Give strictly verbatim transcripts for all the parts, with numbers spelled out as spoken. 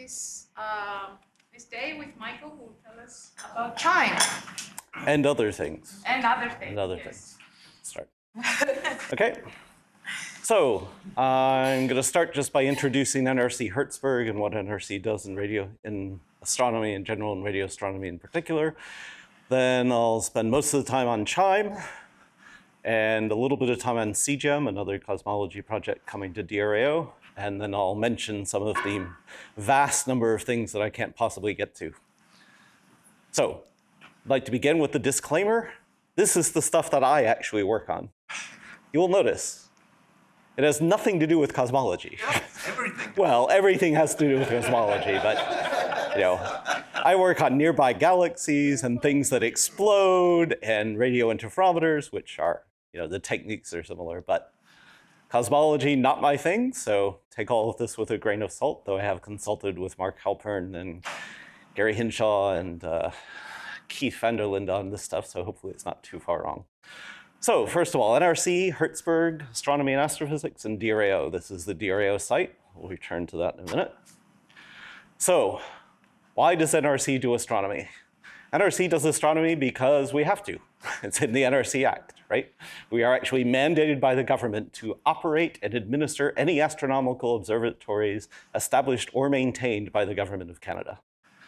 this, uh, this day with Michael, who will tell us about Chime. And other things. And other things. And other yes. things. Start. Okay. So I'm going to start just by introducing N R C Hertzberg and what N R C does in radio, in astronomy in general, and radio astronomy in particular. Then I'll spend most of the time on Chime and a little bit of time on C GEM, another cosmology project coming to D R A O. And then I'll mention some of the vast number of things that I can't possibly get to. So I'd like to begin with the disclaimer. This is the stuff that I actually work on. You will notice it has nothing to do with cosmology. Yeah, everything. Well, everything has to do with cosmology, but you know, I work on nearby galaxies and things that explode and radio interferometers, which are, you know, the techniques are similar, but cosmology, not my thing, so take all of this with a grain of salt, though I have consulted with Mark Halpern and Gary Hinshaw and uh, Keith van der Linde on this stuff, so hopefully it's not too far wrong. So first of all, N R C, Hertzberg, Astronomy and Astrophysics, and D R A O. This is the D R A O site. We'll return to that in a minute. So why does N R C do astronomy? N R C does astronomy because we have to. It's in the N R C Act, right? We are actually mandated by the government to operate and administer any astronomical observatories established or maintained by the government of Canada.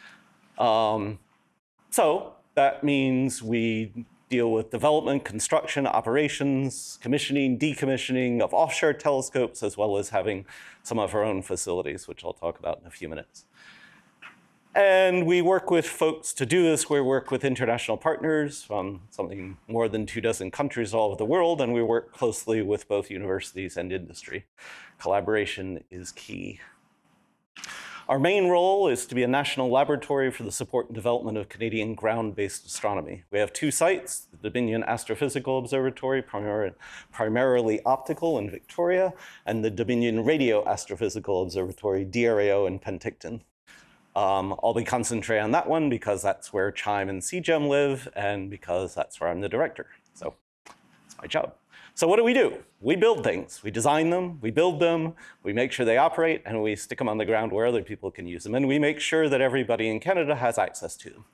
Um, so that means we deal with development, construction, operations, commissioning, decommissioning of offshore telescopes, as well as having some of our own facilities, which I'll talk about in a few minutes. And we work with folks to do this. We work with international partners from something more than two dozen countries all over the world, and we work closely with both universities and industry. Collaboration is key. Our main role is to be a national laboratory for the support and development of Canadian ground-based astronomy. We have two sites, the Dominion Astrophysical Observatory, primar primarily optical in Victoria, and the Dominion Radio Astrophysical Observatory, D R A O in Penticton. Um, I'll be concentrating on that one because that's where Chime and C GEM live, and because that's where I'm the director. So it's my job. So what do we do? We build things. We design them, we build them, we make sure they operate, and we stick them on the ground where other people can use them. And we make sure that everybody in Canada has access to them.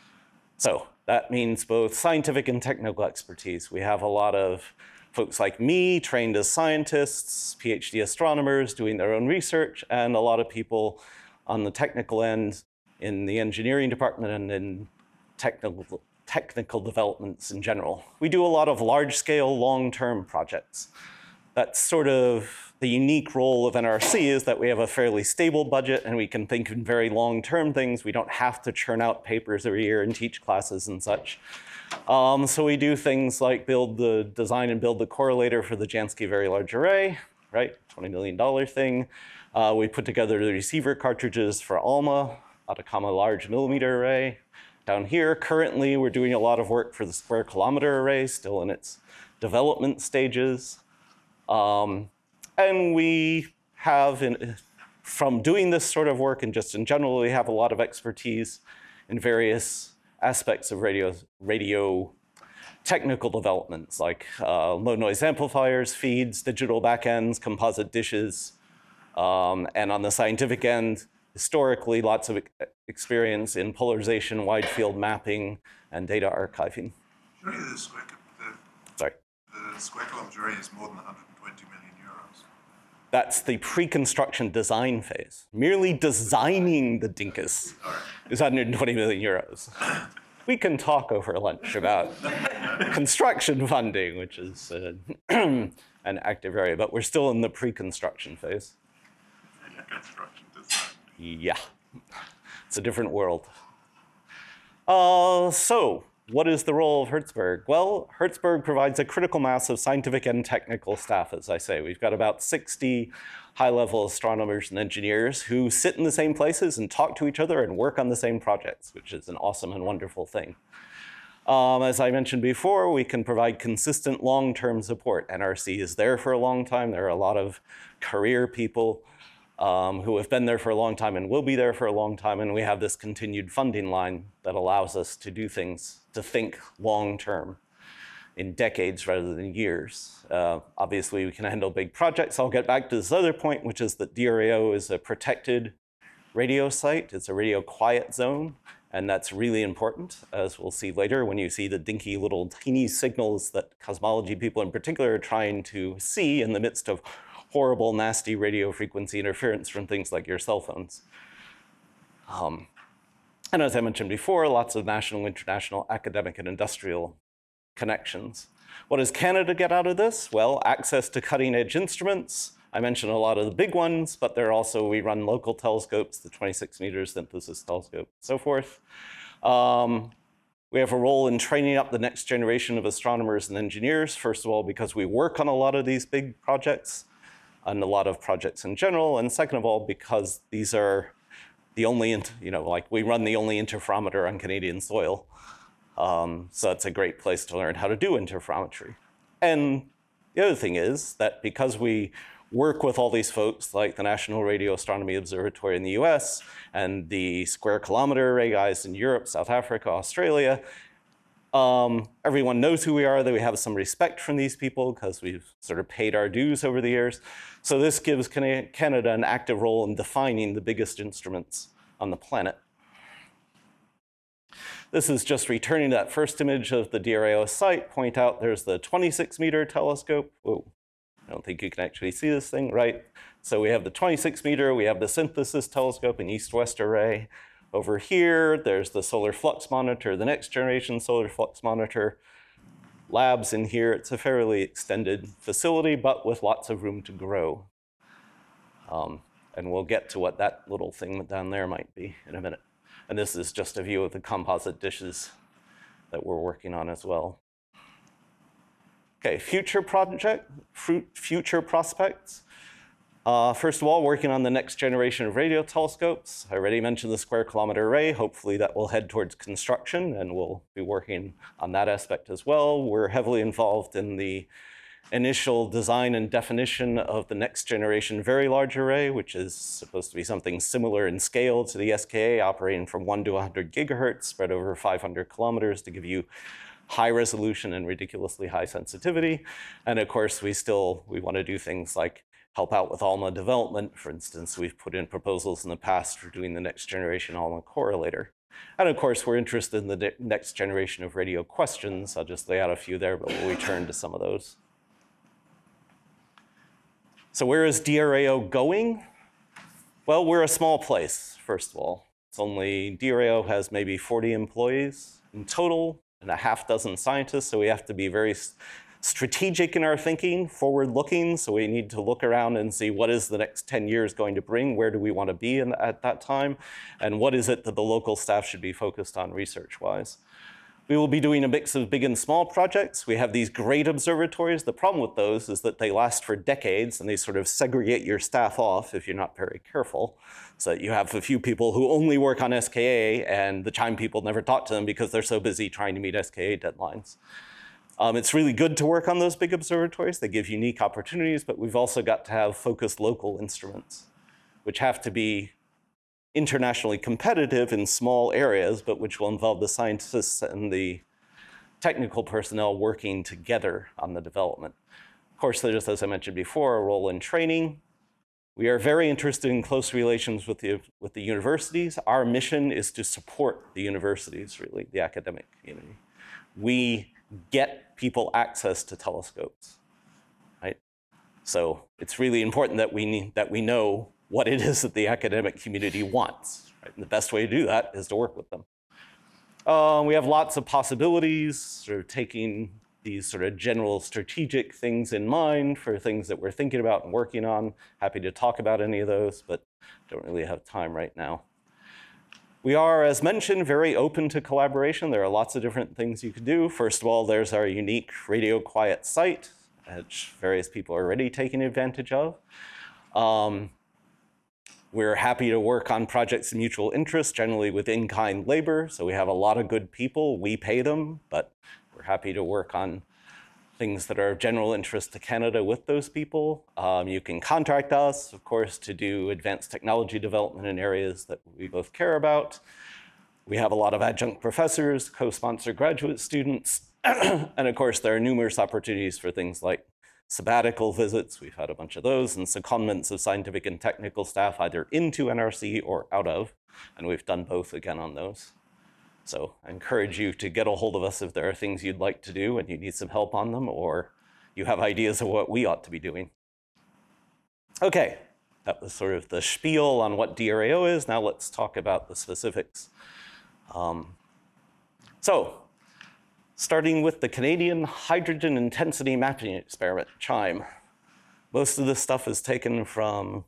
So that means both scientific and technical expertise. We have a lot of folks like me, trained as scientists, PhD astronomers doing their own research, and a lot of people on the technical end in the engineering department and in technical, technical developments in general. We do a lot of large-scale, long-term projects. That's sort of the unique role of N R C, is that we have a fairly stable budget and we can think in very long-term things. We don't have to churn out papers every year and teach classes and such. Um, so we do things like build the design and build the correlator for the Jansky Very Large Array, right? twenty million dollar thing. Uh, we put together the receiver cartridges for ALMA, Atacama Large Millimeter Array. Down here, currently, we're doing a lot of work for the Square Kilometer Array, still in its development stages. Um, and we have, in, from doing this sort of work, and just in general, we have a lot of expertise in various aspects of radio, radio technical developments, like uh, low noise amplifiers, feeds, digital backends, composite dishes. Um, and on the scientific end, historically, lots of experience in polarization, wide field mapping, and data archiving. Surely the square, the, Sorry. the square kilometer array is more than one hundred twenty million euros. That's the pre-construction design phase. Merely designing the dinkus Right. is one hundred twenty million euros. We can talk over lunch about construction funding, which is uh, an active area, but we're still in the pre-construction phase. Construction design. Yeah, it's a different world. Uh, so, what is the role of Hertzberg? Well, Hertzberg provides a critical mass of scientific and technical staff, as I say. We've got about sixty high-level astronomers and engineers who sit in the same places and talk to each other and work on the same projects, which is an awesome and wonderful thing. Um, as I mentioned before, we can provide consistent long-term support. N R C is there for a long time. There are a lot of career people Um, who have been there for a long time and will be there for a long time, and we have this continued funding line that allows us to do things, to think long term, in decades rather than years. Uh, obviously, we can handle big projects. I'll get back to this other point, which is that D R A O is a protected radio site. It's a radio quiet zone, and that's really important, as we'll see later when you see the dinky little tiny signals that cosmology people in particular are trying to see in the midst of horrible, nasty radio frequency interference from things like your cell phones. Um, and as I mentioned before, lots of national, international, academic, and industrial connections. What does Canada get out of this? Well, access to cutting-edge instruments. I mentioned a lot of the big ones, but there are also, we run local telescopes, the twenty-six meter synthesis telescope, and so forth. Um, we have a role in training up the next generation of astronomers and engineers, first of all, because we work on a lot of these big projects, and a lot of projects in general, and second of all, because these are the only, you know, like we run the only interferometer on Canadian soil. Um, so it's a great place to learn how to do interferometry. And the other thing is that because we work with all these folks like the National Radio Astronomy Observatory in the U S and the Square Kilometre Array guys in Europe, South Africa, Australia, um, everyone knows who we are, that we have some respect from these people because we've sort of paid our dues over the years. So this gives Canada an active role in defining the biggest instruments on the planet. This is just returning that first image of the D R A O site. Point out there's the twenty-six meter telescope. Whoa, I don't think you can actually see this thing, right? So we have the twenty-six meter, we have the synthesis telescope and east-west array. Over here, there's the solar flux monitor, the next generation solar flux monitor. Labs in here, it's a fairly extended facility, but with lots of room to grow. Um, and we'll get to what that little thing down there might be in a minute. And this is just a view of the composite dishes that we're working on as well. Okay, future project, future prospects. Uh, first of all, working on the next generation of radio telescopes. I already mentioned the Square Kilometre Array. Hopefully that will head towards construction, and we'll be working on that aspect as well. We're heavily involved in the initial design and definition of the next generation very large array, which is supposed to be something similar in scale to the S K A, operating from one to one hundred gigahertz, spread over five hundred kilometers to give you high resolution and ridiculously high sensitivity. And of course, we still, we want to do things like help out with ALMA development. For instance, we've put in proposals in the past for doing the next generation ALMA correlator. And of course, we're interested in the next generation of radio questions. I'll just lay out a few there, but we'll return to some of those. So where is D R A O going? Well, we're a small place, first of all. It's only, D R A O has maybe forty employees in total and a half dozen scientists, so we have to be very strategic in our thinking, forward-looking, so we need to look around and see what is the next ten years going to bring, where do we want to be in, at that time, and what is it that the local staff should be focused on research-wise. We will be doing a mix of big and small projects. We have these great observatories. The problem with those is that they last for decades and they sort of segregate your staff off if you're not very careful. So that you have a few people who only work on S K A and the CHIME people never talk to them because they're so busy trying to meet S K A deadlines. Um, it's really good to work on those big observatories. They give unique opportunities, but we've also got to have focused local instruments, which have to be internationally competitive in small areas, but which will involve the scientists and the technical personnel working together on the development. Of course, there's, as I mentioned before, a role in training. We are very interested in close relations with the, with the universities. Our mission is to support the universities, really, the academic community. We get people access to telescopes, right? So it's really important that we, need, that we know what it is that the academic community wants. Right? And the best way to do that is to work with them. Uh, we have lots of possibilities, sort of taking these sort of general strategic things in mind for things that we're thinking about and working on. Happy to talk about any of those, but don't really have time right now. We are, as mentioned, very open to collaboration. There are lots of different things you could do. First of all, there's our unique radio quiet site, which various people are already taking advantage of. Um, We're happy to work on projects of mutual interest, generally with in-kind labor. So we have a lot of good people. We pay them, but we're happy to work on things that are of general interest to Canada with those people. Um, you can contract us, of course, to do advanced technology development in areas that we both care about. We have a lot of adjunct professors, co-sponsor graduate students, and of course, there are numerous opportunities for things like sabbatical visits, we've had a bunch of those, and secondments of scientific and technical staff either into N R C or out of, and we've done both again on those. So I encourage you to get a hold of us if there are things you'd like to do and you need some help on them, or you have ideas of what we ought to be doing. Okay, that was sort of the spiel on what D R A O is. Now let's talk about the specifics. Um, so, starting with the Canadian Hydrogen Intensity Mapping Experiment, CHIME. Most of this stuff is taken from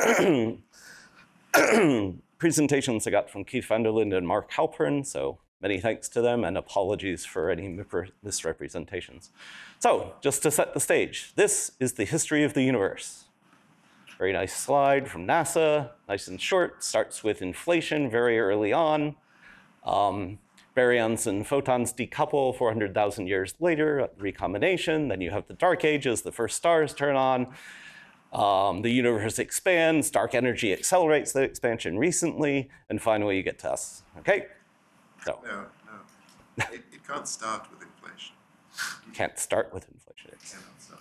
presentations I got from Keith van der Linde and Mark Halpern, so many thanks to them, and apologies for any misrepresentations. So, just to set the stage, this is the history of the universe. Very nice slide from NASA, nice and short, starts with inflation very early on. Um, baryons and photons decouple four hundred thousand years later, recombination. Then you have the dark ages, the first stars turn on. Um, the universe expands, dark energy accelerates that expansion recently, and finally you get to us, okay? So. No, no, it, it can't start with inflation. Can't start with inflation. It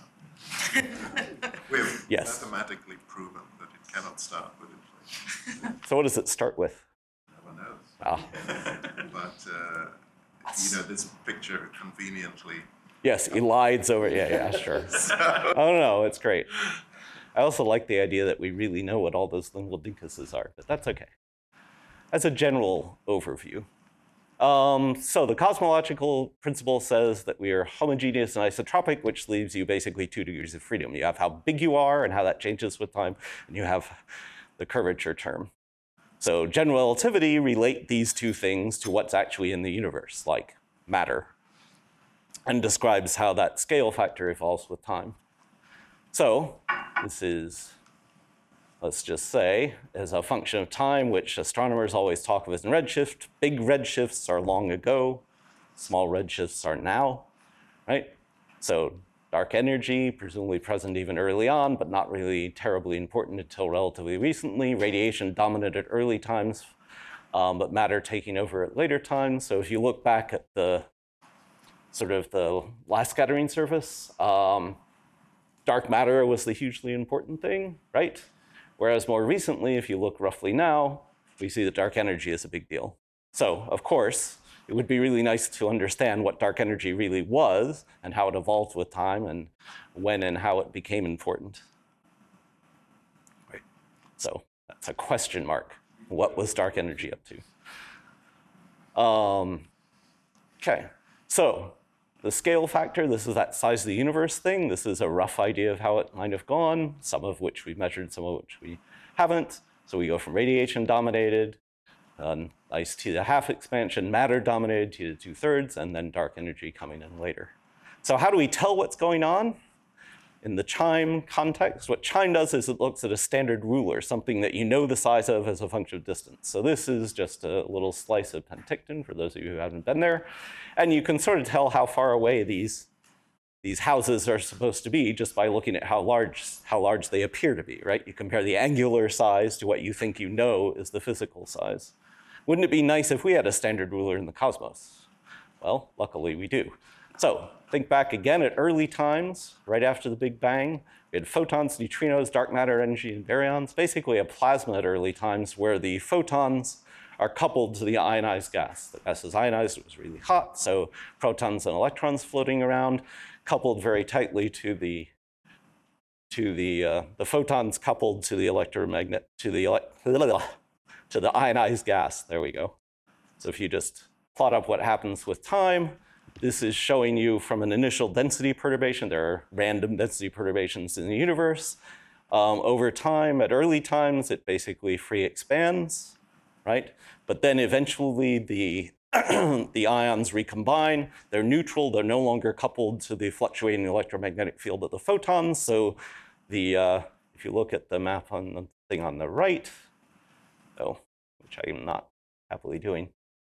cannot start. We've Yes. mathematically proven that it cannot start with inflation. So what does it start with? No one knows. Ah. But, uh, you know, this picture conveniently. Yes, elides over, yeah, yeah, sure. Oh no, it's great. I also like the idea that we really know what all those lingual dinkuses are, but that's okay. As a general overview. Um, so the cosmological principle says that we are homogeneous and isotropic, which leaves you basically two degrees of freedom. You have how big you are and how that changes with time, and you have the curvature term. So general relativity relate these two things to what's actually in the universe, like matter, and describes how that scale factor evolves with time. So this is, let's just say, as a function of time, which astronomers always talk of as in redshift. Big redshifts are long ago. Small redshifts are now, right? So dark energy, presumably present even early on, but not really terribly important until relatively recently. Radiation dominated at early times, um, but matter taking over at later times. So if you look back at the sort of the last scattering surface, um, dark matter was the hugely important thing, right? Whereas more recently, if you look roughly now, we see that dark energy is a big deal. So, of course, it would be really nice to understand what dark energy really was and how it evolved with time and when and how it became important. Right. So that's a question mark. What was dark energy up to? Um, okay, so the scale factor, this is that size of the universe thing. This is a rough idea of how it might have gone, some of which we measured, some of which we haven't. So we go from radiation dominated, um, nice T to the half expansion, matter dominated, T to two thirds, and then dark energy coming in later. So how do we tell what's going on? In the CHIME context, what CHIME does is it looks at a standard ruler, something that you know the size of as a function of distance. So this is just a little slice of Penticton, for those of you who haven't been there. And you can sort of tell how far away these, these houses are supposed to be just by looking at how large, how large they appear to be, right? You compare the angular size to what you think you know is the physical size. Wouldn't it be nice if we had a standard ruler in the cosmos? Well, luckily we do. So think back again at early times, right after the Big Bang. We had photons, neutrinos, dark matter, energy, and baryons, basically a plasma at early times where the photons are coupled to the ionized gas. The gas is ionized, it was really hot, so protons and electrons floating around, coupled very tightly to the, to the, uh, the photons coupled to the electromagnet, to the, ele to the ionized gas, there we go. So if you just plot up what happens with time, this is showing you from an initial density perturbation. There are random density perturbations in the universe. Um, over time, at early times, it basically free expands, right? But then eventually the, the ions recombine. They're neutral. They're no longer coupled to the fluctuating electromagnetic field of the photons. So the, uh, if you look at the map on the thing on the right, oh, which I am not happily doing,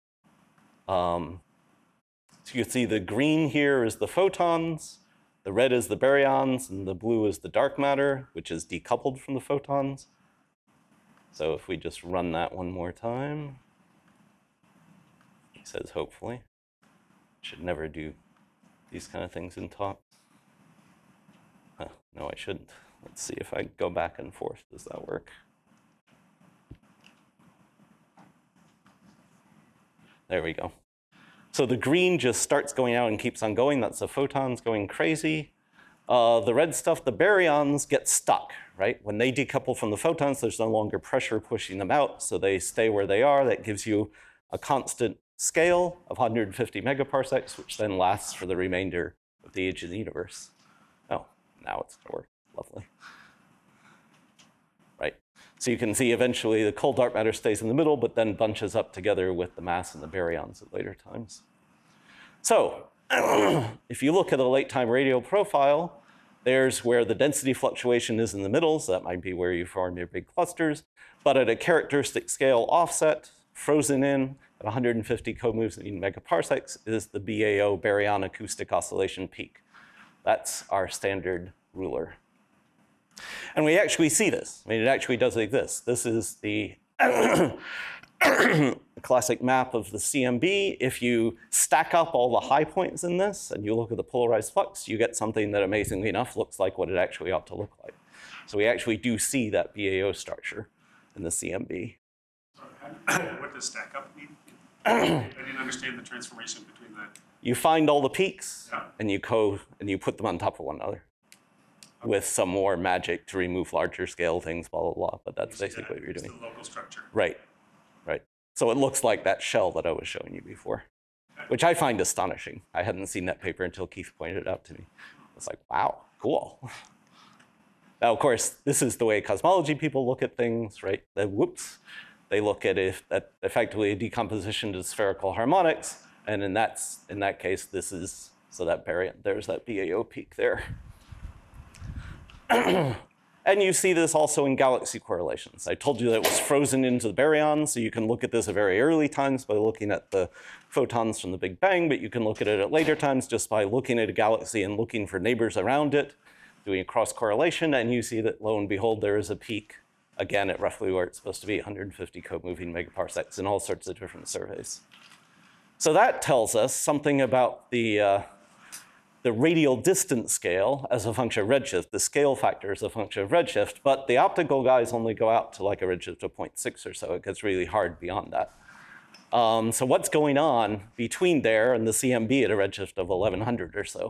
um, so you can see the green here is the photons, the red is the baryons, and the blue is the dark matter, which is decoupled from the photons. So if we just run that one more time, he says hopefully. Should never do these kind of things in talks. Uh, No, I shouldn't. Let's see if I go back and forth. Does that work? There we go. So the green just starts going out and keeps on going. That's the photons going crazy. Uh, the red stuff, the baryons, get stuck, right? When they decouple from the photons, there's no longer pressure pushing them out, so they stay where they are. That gives you a constant scale of one hundred fifty megaparsecs, which then lasts for the remainder of the age of the universe. Oh, now it's gonna work. Lovely. Right. So you can see eventually the cold dark matter stays in the middle, but then bunches up together with the mass and the baryons at later times. So if you look at a late time radio profile, there's where the density fluctuation is in the middle, so that might be where you form your big clusters. But at a characteristic scale offset, frozen in at one hundred fifty co-moving megaparsecs is the B A O, baryon acoustic oscillation peak. That's our standard ruler. And we actually see this. I mean, it actually does exist. This is the classic map of the C M B. If you stack up all the high points in this and you look at the polarized flux, you get something that amazingly enough looks like what it actually ought to look like. So we actually do see that B A O structure in the C M B. What does stack up mean? I didn't understand the transformation between the... You find all the peaks, yeah. and you co and you put them on top of one another. Okay. With some more magic to remove larger scale things, blah, blah, blah. But that's basically that. what you're it's doing. The local structure. Right, right. So it looks like that shell that I was showing you before, okay. which I find astonishing. I hadn't seen that paper until Keith pointed it out to me. It's like, wow, cool. Now, of course, this is the way cosmology people look at things, right? The whoops. They look at it at effectively a decomposition to spherical harmonics, and in that in that case, this is so that baryon. There's that B A O peak there, and you see this also in galaxy correlations. I told you that it was frozen into the baryons, so you can look at this at very early times by looking at the photons from the Big Bang, but you can look at it at later times just by looking at a galaxy and looking for neighbors around it, doing a cross correlation, and you see that lo and behold, there is a peak. Again, at roughly where it's supposed to be, one hundred fifty co-moving megaparsecs in all sorts of different surveys. So that tells us something about the, uh, the radial distance scale as a function of redshift. The scale factor is a function of redshift, but the optical guys only go out to like a redshift of zero point six or so. It gets really hard beyond that. Um, so what's going on between there and the C M B at a redshift of eleven hundred or so?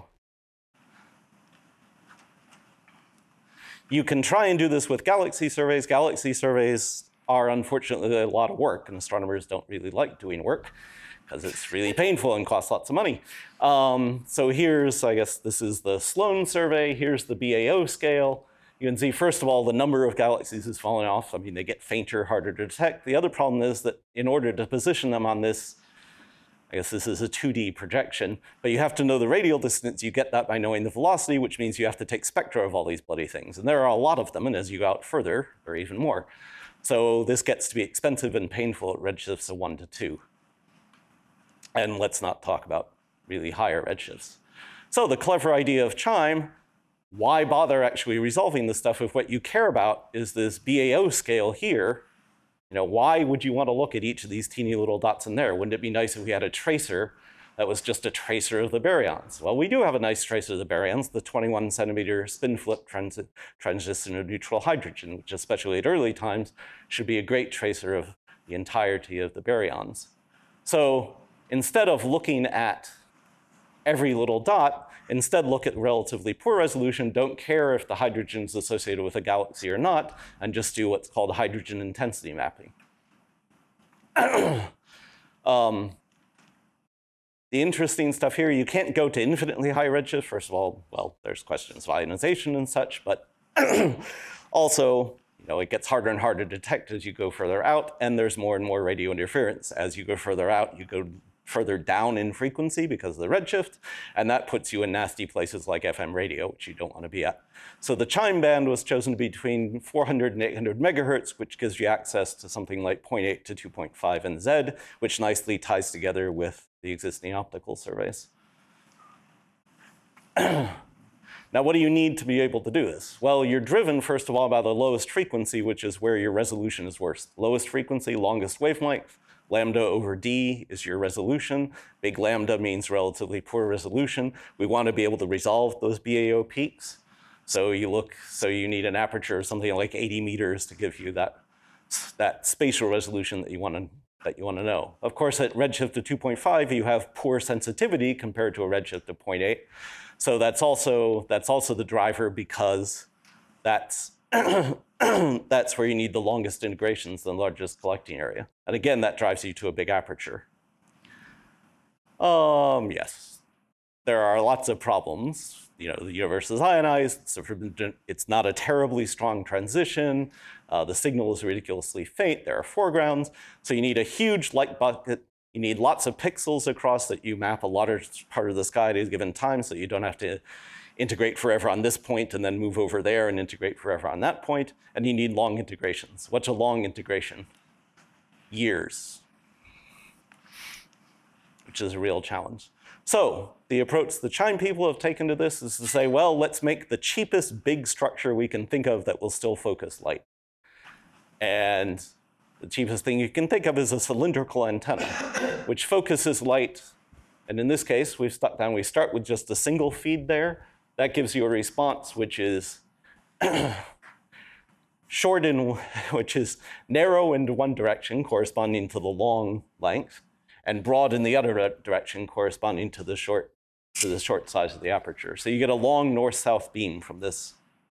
You can try and do this with galaxy surveys. Galaxy surveys are unfortunately a lot of work, and astronomers don't really like doing work because it's really painful and costs lots of money. Um, so here's, I guess this is the Sloan survey. Here's the B A O scale. You can see, first of all, the number of galaxies is falling off. I mean, they get fainter, harder to detect. The other problem is that in order to position them on this, I guess this is a two D projection, but you have to know the radial distance. You get that by knowing the velocity, which means you have to take spectra of all these bloody things. And there are a lot of them, and as you go out further, there are even more. So this gets to be expensive and painful at redshifts of one to two. And let's not talk about really higher redshifts. So the clever idea of CHIME, why bother actually resolving this stuff if what you care about is this B A O scale here? You know, why would you want to look at each of these teeny little dots in there? Wouldn't it be nice if we had a tracer that was just a tracer of the baryons? Well, we do have a nice tracer of the baryons, the twenty-one centimeter spin flip trans transition of neutral hydrogen, which especially at early times should be a great tracer of the entirety of the baryons. So instead of looking at every little dot, instead look at relatively poor resolution, don't care if the hydrogen is associated with a galaxy or not, and just do what's called hydrogen intensity mapping. um, the interesting stuff here, you can't go to infinitely high redshift. First of all, well, there's questions of ionization and such, but also, you know, it gets harder and harder to detect as you go further out, and there's more and more radio interference. As you go further out, you go further down in frequency because of the redshift, and that puts you in nasty places like F M radio, which you don't want to be at. So the CHIME band was chosen to be between four hundred and eight hundred megahertz, which gives you access to something like zero point eight to two point five N Z, which nicely ties together with the existing optical surveys. Now, what do you need to be able to do this? Well, you're driven, first of all, by the lowest frequency, which is where your resolution is worst. Lowest frequency, longest wavelength. Lambda over D is your resolution. Big lambda means relatively poor resolution. We want to be able to resolve those B A O peaks. So you look, so you need an aperture of something like eighty meters to give you that, that spatial resolution that you want to that you want to know. Of course, at redshift of two point five, you have poor sensitivity compared to a redshift of zero point eight. So that's also that's also the driver, because that's that's where you need the longest integrations, the largest collecting area. And again, that drives you to a big aperture. Um, yes, there are lots of problems. You know, the universe is ionized. So it's not a terribly strong transition. Uh, the signal is ridiculously faint. There are foregrounds. So you need a huge light bucket. You need lots of pixels across that you map a large part of the sky at a given time, so you don't have to integrate forever on this point and then move over there and integrate forever on that point. And you need long integrations. What's a long integration? Years, which is a real challenge. So the approach the Chime people have taken to this is to say, well, let's make the cheapest big structure we can think of that will still focus light. And the cheapest thing you can think of is a cylindrical antenna, which focuses light. And in this case, we've stuck down, we start with just a single feed there. That gives you a response which is short in, which is narrow in one direction, corresponding to the long length, and broad in the other direction, corresponding to the short to the short size of the aperture. So you get a long north-south beam from this.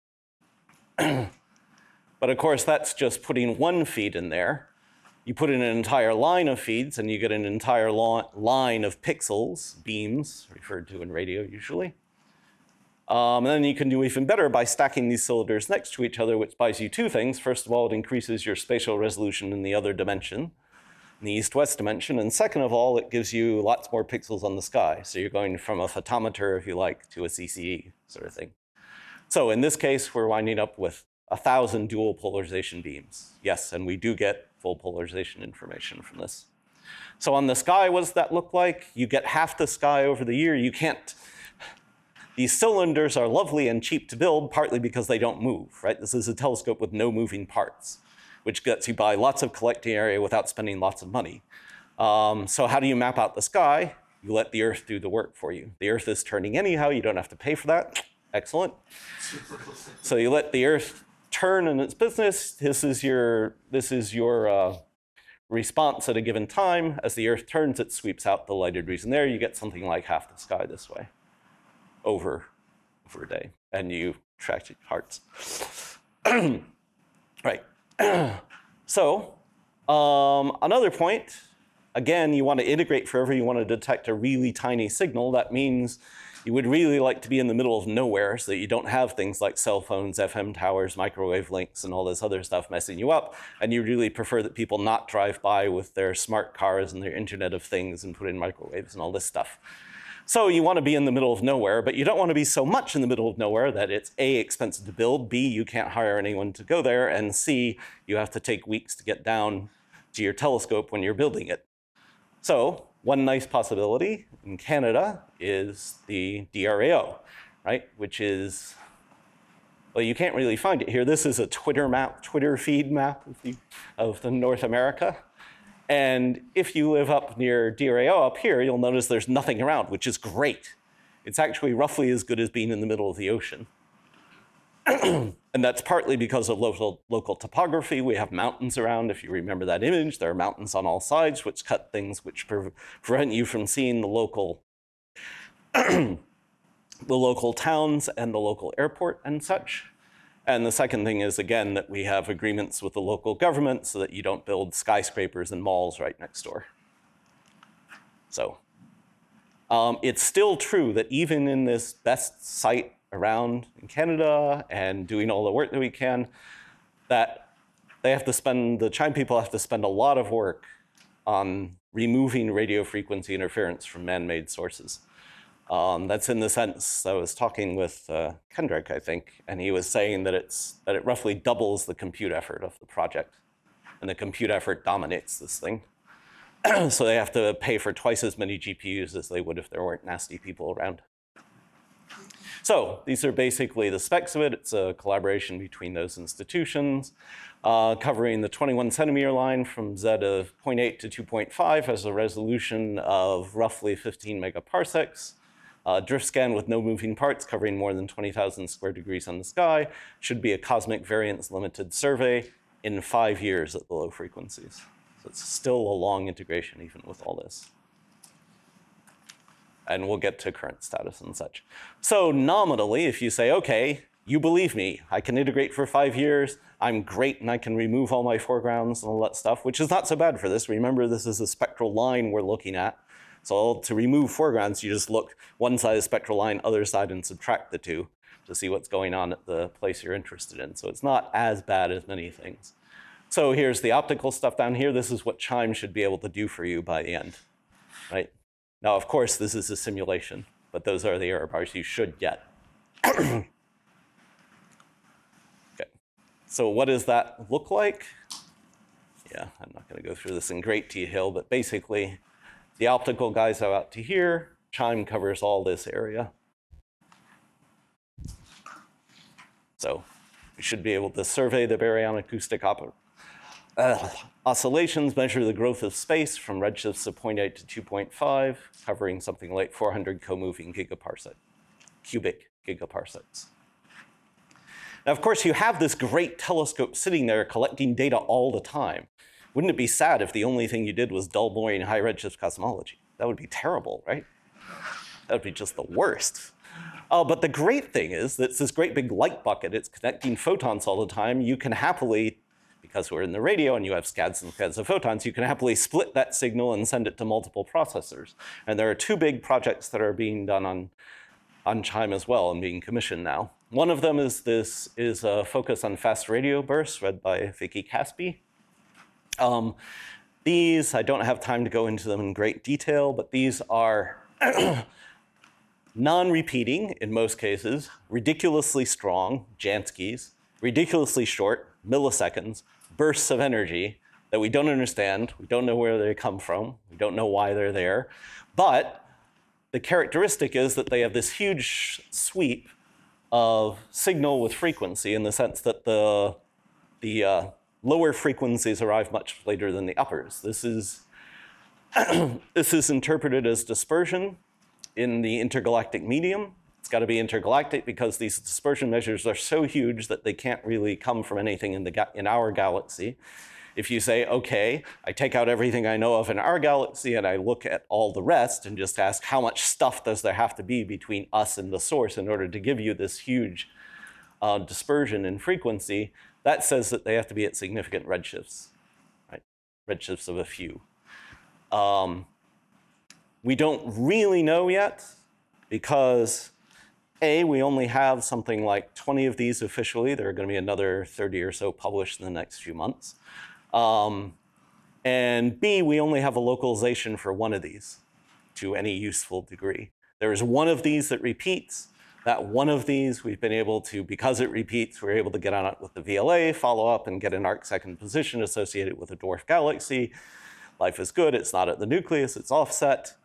But of course, that's just putting one feed in there. You put in an entire line of feeds, and you get an entire line of pixels, beams, referred to in radio usually. Um, and then you can do even better by stacking these cylinders next to each other, which buys you two things. First of all, it increases your spatial resolution in the other dimension, in the east-west dimension. And second of all, it gives you lots more pixels on the sky. So you're going from a photometer, if you like, to a C C E sort of thing. So in this case, we're winding up with a thousand dual polarization beams. Yes, and we do get full polarization information from this. So on the sky, what does that look like? You get half the sky over the year. You can't, these cylinders are lovely and cheap to build, partly because they don't move, right? This is a telescope with no moving parts, which gets you by lots of collecting area without spending lots of money. Um, so how do you map out the sky? You let the Earth do the work for you. The Earth is turning anyhow. You don't have to pay for that. Excellent. So you let the Earth turn in its business. This is your, this is your uh, response at a given time. As the Earth turns, it sweeps out the lighted region there. You get something like half the sky this way over, over a day. And you track hearts. Right. So um, another point, again, you want to integrate forever. You want to detect a really tiny signal. That means you would really like to be in the middle of nowhere so that you don't have things like cell phones, F M towers, microwave links, and all this other stuff messing you up. And you really prefer that people not drive by with their smart cars and their Internet of Things and put in microwaves and all this stuff. So you want to be in the middle of nowhere, but you don't want to be so much in the middle of nowhere that it's A, expensive to build, B, you can't hire anyone to go there, and C, you have to take weeks to get down to your telescope when you're building it. So one nice possibility in Canada is the D R A O, right? Which is, well, you can't really find it here. This is a Twitter map, Twitter feed map of the, of the North America. And if you live up near D R A O up here, you'll notice there's nothing around, which is great. It's actually roughly as good as being in the middle of the ocean. And that's partly because of local, local topography. We have mountains around. If you remember that image, there are mountains on all sides, which cut things which pre prevent you from seeing the local, the local towns and the local airport and such. And the second thing is, again, that we have agreements with the local government so that you don't build skyscrapers and malls right next door. So um, it's still true that even in this best site around in Canada and doing all the work that we can, that they have to spend, the Chime people have to spend a lot of work on removing radio frequency interference from man-made sources. Um, that's in the sense, I was talking with uh, Kendrick, I think, and he was saying that, it's, that it roughly doubles the compute effort of the project. And the compute effort dominates this thing. So they have to pay for twice as many G P Us as they would if there weren't nasty people around. So these are basically the specs of it. It's a collaboration between those institutions, uh, covering the twenty-one centimeter line from Z of zero point eight to two point five has a resolution of roughly fifteen megaparsecs. Uh, drift scan with no moving parts covering more than twenty thousand square degrees on the sky should be a cosmic variance limited survey in five years at the low frequencies. So it's still a long integration even with all this. And we'll get to current status and such. So nominally, if you say, okay, you believe me, I can integrate for five years, I'm great and I can remove all my foregrounds and all that stuff, which is not so bad for this. Remember, this is a spectral line we're looking at. So to remove foregrounds, you just look one side of the spectral line, other side, and subtract the two to see what's going on at the place you're interested in. So it's not as bad as many things. So here's the optical stuff down here. This is what CHIME should be able to do for you by the end, right? Now, of course, this is a simulation, but those are the error bars you should get. Okay. So what does that look like? Yeah, I'm not going to go through this in great detail, but basically, the optical guys are out to here. CHIME covers all this area. So we should be able to survey the baryon acoustic op uh, oscillations, measure the growth of space from redshifts of zero point eight to two point five, covering something like four hundred co-moving gigaparsec, cubic gigaparsecs. Now, of course, you have this great telescope sitting there collecting data all the time. Wouldn't it be sad if the only thing you did was dull, boring, high redshift cosmology? That would be terrible, right? That would be just the worst. Uh, but the great thing is that it's this great big light bucket. It's connecting photons all the time. You can happily, because we're in the radio and you have scads and scads of photons, you can happily split that signal and send it to multiple processors. And there are two big projects that are being done on, on CHIME as well and being commissioned now. One of them is this is a focus on fast radio bursts, read by Vicky Caspi. Um, these, I don't have time to go into them in great detail, but these are non-repeating in most cases, ridiculously strong, Janskys, ridiculously short, milliseconds, bursts of energy that we don't understand, we don't know where they come from, we don't know why they're there, but the characteristic is that they have this huge sweep of signal with frequency in the sense that the, the uh, lower frequencies arrive much later than the uppers. This is, this is interpreted as dispersion in the intergalactic medium. It's got to be intergalactic because these dispersion measures are so huge that they can't really come from anything in, the in our galaxy. If you say, okay, I take out everything I know of in our galaxy and I look at all the rest and just ask how much stuff does there have to be between us and the source in order to give you this huge uh, dispersion in frequency, that says that they have to be at significant redshifts, right? Redshifts of a few. Um, we don't really know yet because A, we only have something like twenty of these officially. There are going to be another thirty or so published in the next few months. Um, and B, we only have a localization for one of these to any useful degree. There is one of these that repeats. That one of these we've been able to, because it repeats, we're able to get on it with the V L A, follow up and get an arc second position associated with a dwarf galaxy. Life is good, it's not at the nucleus, it's offset.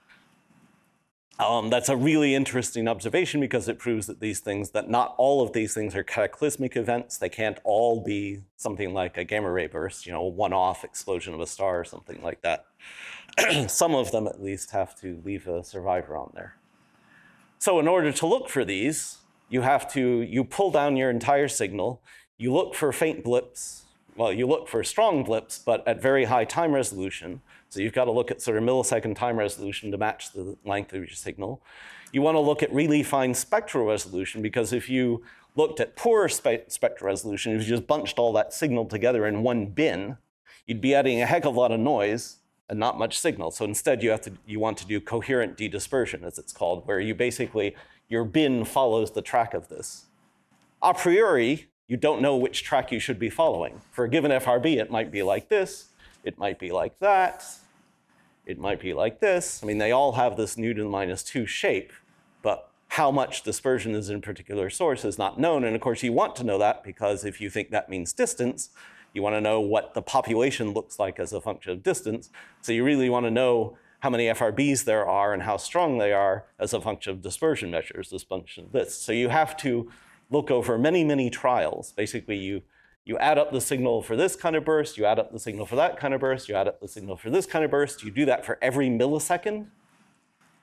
Um, that's a really interesting observation because it proves that these things, that not all of these things are cataclysmic events. They can't all be something like a gamma ray burst, you know, a one-off explosion of a star or something like that. Some of them at least have to leave a survivor on there. So in order to look for these, you have to, you pull down your entire signal, you look for faint blips, well, you look for strong blips, but at very high time resolution. So you've got to look at sort of millisecond time resolution to match the length of your signal. You want to look at really fine spectral resolution because if you looked at poor spe spectral resolution, if you just bunched all that signal together in one bin, you'd be adding a heck of a lot of noise and not much signal. So instead you have to, you want to do coherent dedispersion, as it's called, where you basically, your bin follows the track of this. A priori, you don't know which track you should be following. For a given F R B, it might be like this, it might be like that, it might be like this. I mean, they all have this Newton minus two shape, but how much dispersion is in a particular source is not known. And of course, you want to know that because if you think that means distance, you want to know what the population looks like as a function of distance. So you really want to know how many F R Bs there are and how strong they are as a function of dispersion measures, this function of this. So you have to look over many, many trials. Basically, you, you add up the signal for this kind of burst, you add up the signal for that kind of burst, you add up the signal for this kind of burst. You do that for every millisecond.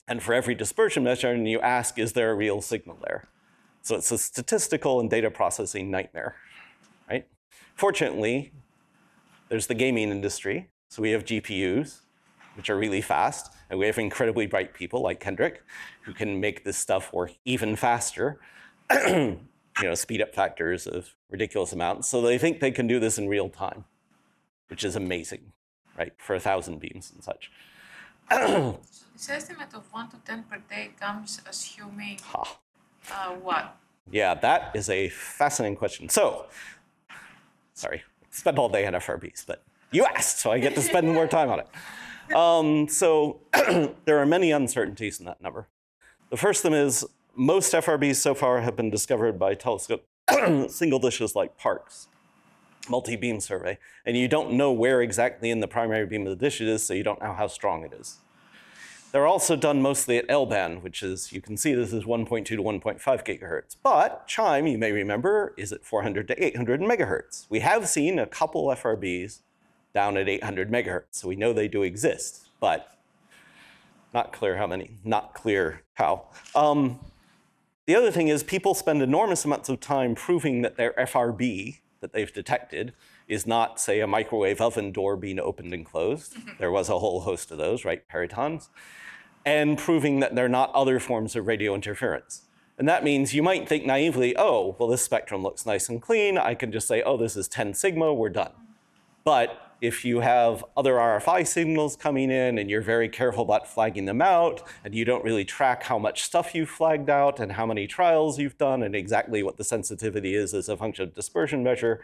And for every dispersion measure, and you ask, is there a real signal there? So it's a statistical and data processing nightmare, right? Fortunately, there's the gaming industry. So we have G P Us, which are really fast, and we have incredibly bright people like Kendrick, who can make this stuff work even faster, you know, speed up factors of ridiculous amounts. So they think they can do this in real time, which is amazing, right, for a thousand beams and such. So this estimate of one to ten per day comes assuming Ha. uh, what? Yeah, that is a fascinating question. So, sorry, spend all day on F R Bs, but you asked, so I get to spend more time on it. Um, so there are many uncertainties in that number. The first of them is most F R Bs so far have been discovered by telescope single dishes like Parkes, multi-beam survey, and you don't know where exactly in the primary beam of the dish it is, so you don't know how strong it is. They're also done mostly at L band, which is, you can see this is one point two to one point five gigahertz. But CHIME, you may remember, is at four hundred to eight hundred megahertz. We have seen a couple F R Bs down at eight hundred megahertz, so we know they do exist, but not clear how many, not clear how. Um, the other thing is people spend enormous amounts of time proving that their F R B that they've detected is not, say, a microwave oven door being opened and closed. There was a whole host of those, right, peritons. And proving that they're not other forms of radio interference. And that means you might think naively, oh, well, this spectrum looks nice and clean. I can just say, oh, this is ten sigma, we're done. But if you have other R F I signals coming in and you're very careful about flagging them out, and you don't really track how much stuff you've flagged out and how many trials you've done and exactly what the sensitivity is as a function of dispersion measure,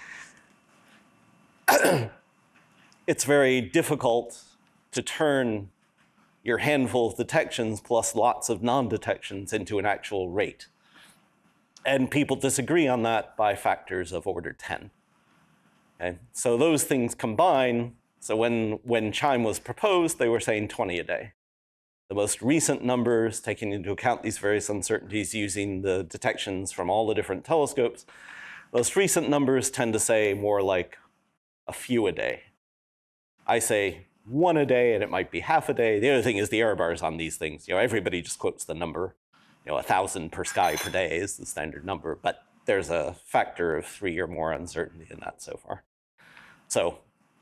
it's very difficult to turn your handful of detections plus lots of non-detections into an actual rate. And people disagree on that by factors of order ten. Okay? So those things combine. So when, when CHIME was proposed, they were saying twenty a day. The most recent numbers, taking into account these various uncertainties using the detections from all the different telescopes, most recent numbers tend to say more like a few a day. I say one a day, and it might be half a day. The other thing is the error bars on these things. You know, everybody just quotes the number. You know, a thousand per sky per day is the standard number, but there's a factor of three or more uncertainty in that so far. So,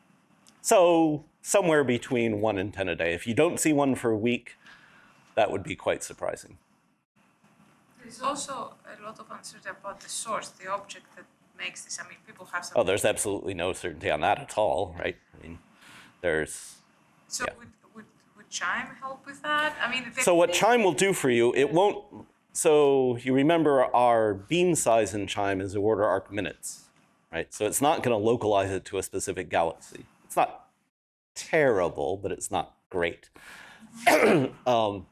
so somewhere between one and ten a day. If you don't see one for a week, that would be quite surprising. There's also a lot of uncertainty about the source, the object that makes this. I mean, people have some. Oh, there's absolutely no certainty on that at all, right? I mean, there's. So yeah. would, would, would CHIME help with that? I mean, So what CHIME will do for you, it won't, so you remember our beam size in CHIME is order arc minutes, right? So it's not going to localize it to a specific galaxy. It's not terrible, but it's not great. um,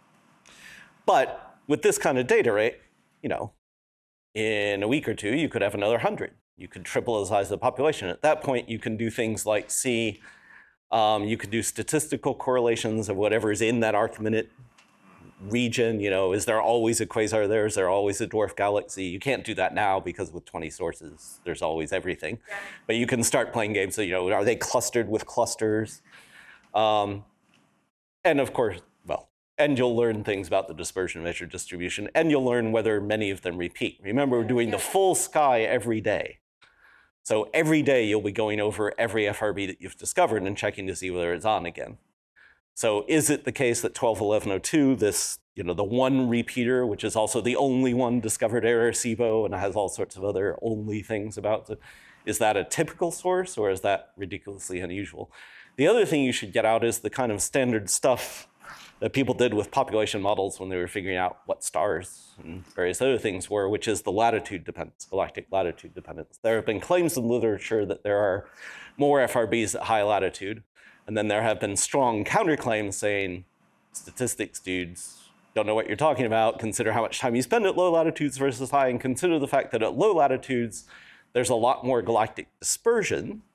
but with this kind of data rate, you know, in a week or two, you could have another hundred. You could triple the size of the population. At that point, you can do things like see, um, you could do statistical correlations of whatever is in that arc minute region. You know, is there always a quasar there? Is there always a dwarf galaxy? You can't do that now because with twenty sources, there's always everything. Yeah. But you can start playing games. So, you know, are they clustered with clusters? Um, and of course, well, and you'll learn things about the dispersion measure distribution, and you'll learn whether many of them repeat. Remember, we're doing the full sky every day. So every day you'll be going over every F R B that you've discovered and checking to see whether it's on again. So is it the case that twelve eleven oh two, this, you know, the one repeater, which is also the only one discovered at Arecibo and has all sorts of other only things about it, is that a typical source or is that ridiculously unusual? The other thing you should get out is the kind of standard stuff that people did with population models when they were figuring out what stars and various other things were, which is the latitude dependence, galactic latitude dependence. There have been claims in literature that there are more F R Bs at high latitude, and then there have been strong counterclaims saying, statistics dudes, don't know what you're talking about, consider how much time you spend at low latitudes versus high, and consider the fact that at low latitudes, there's a lot more galactic dispersion.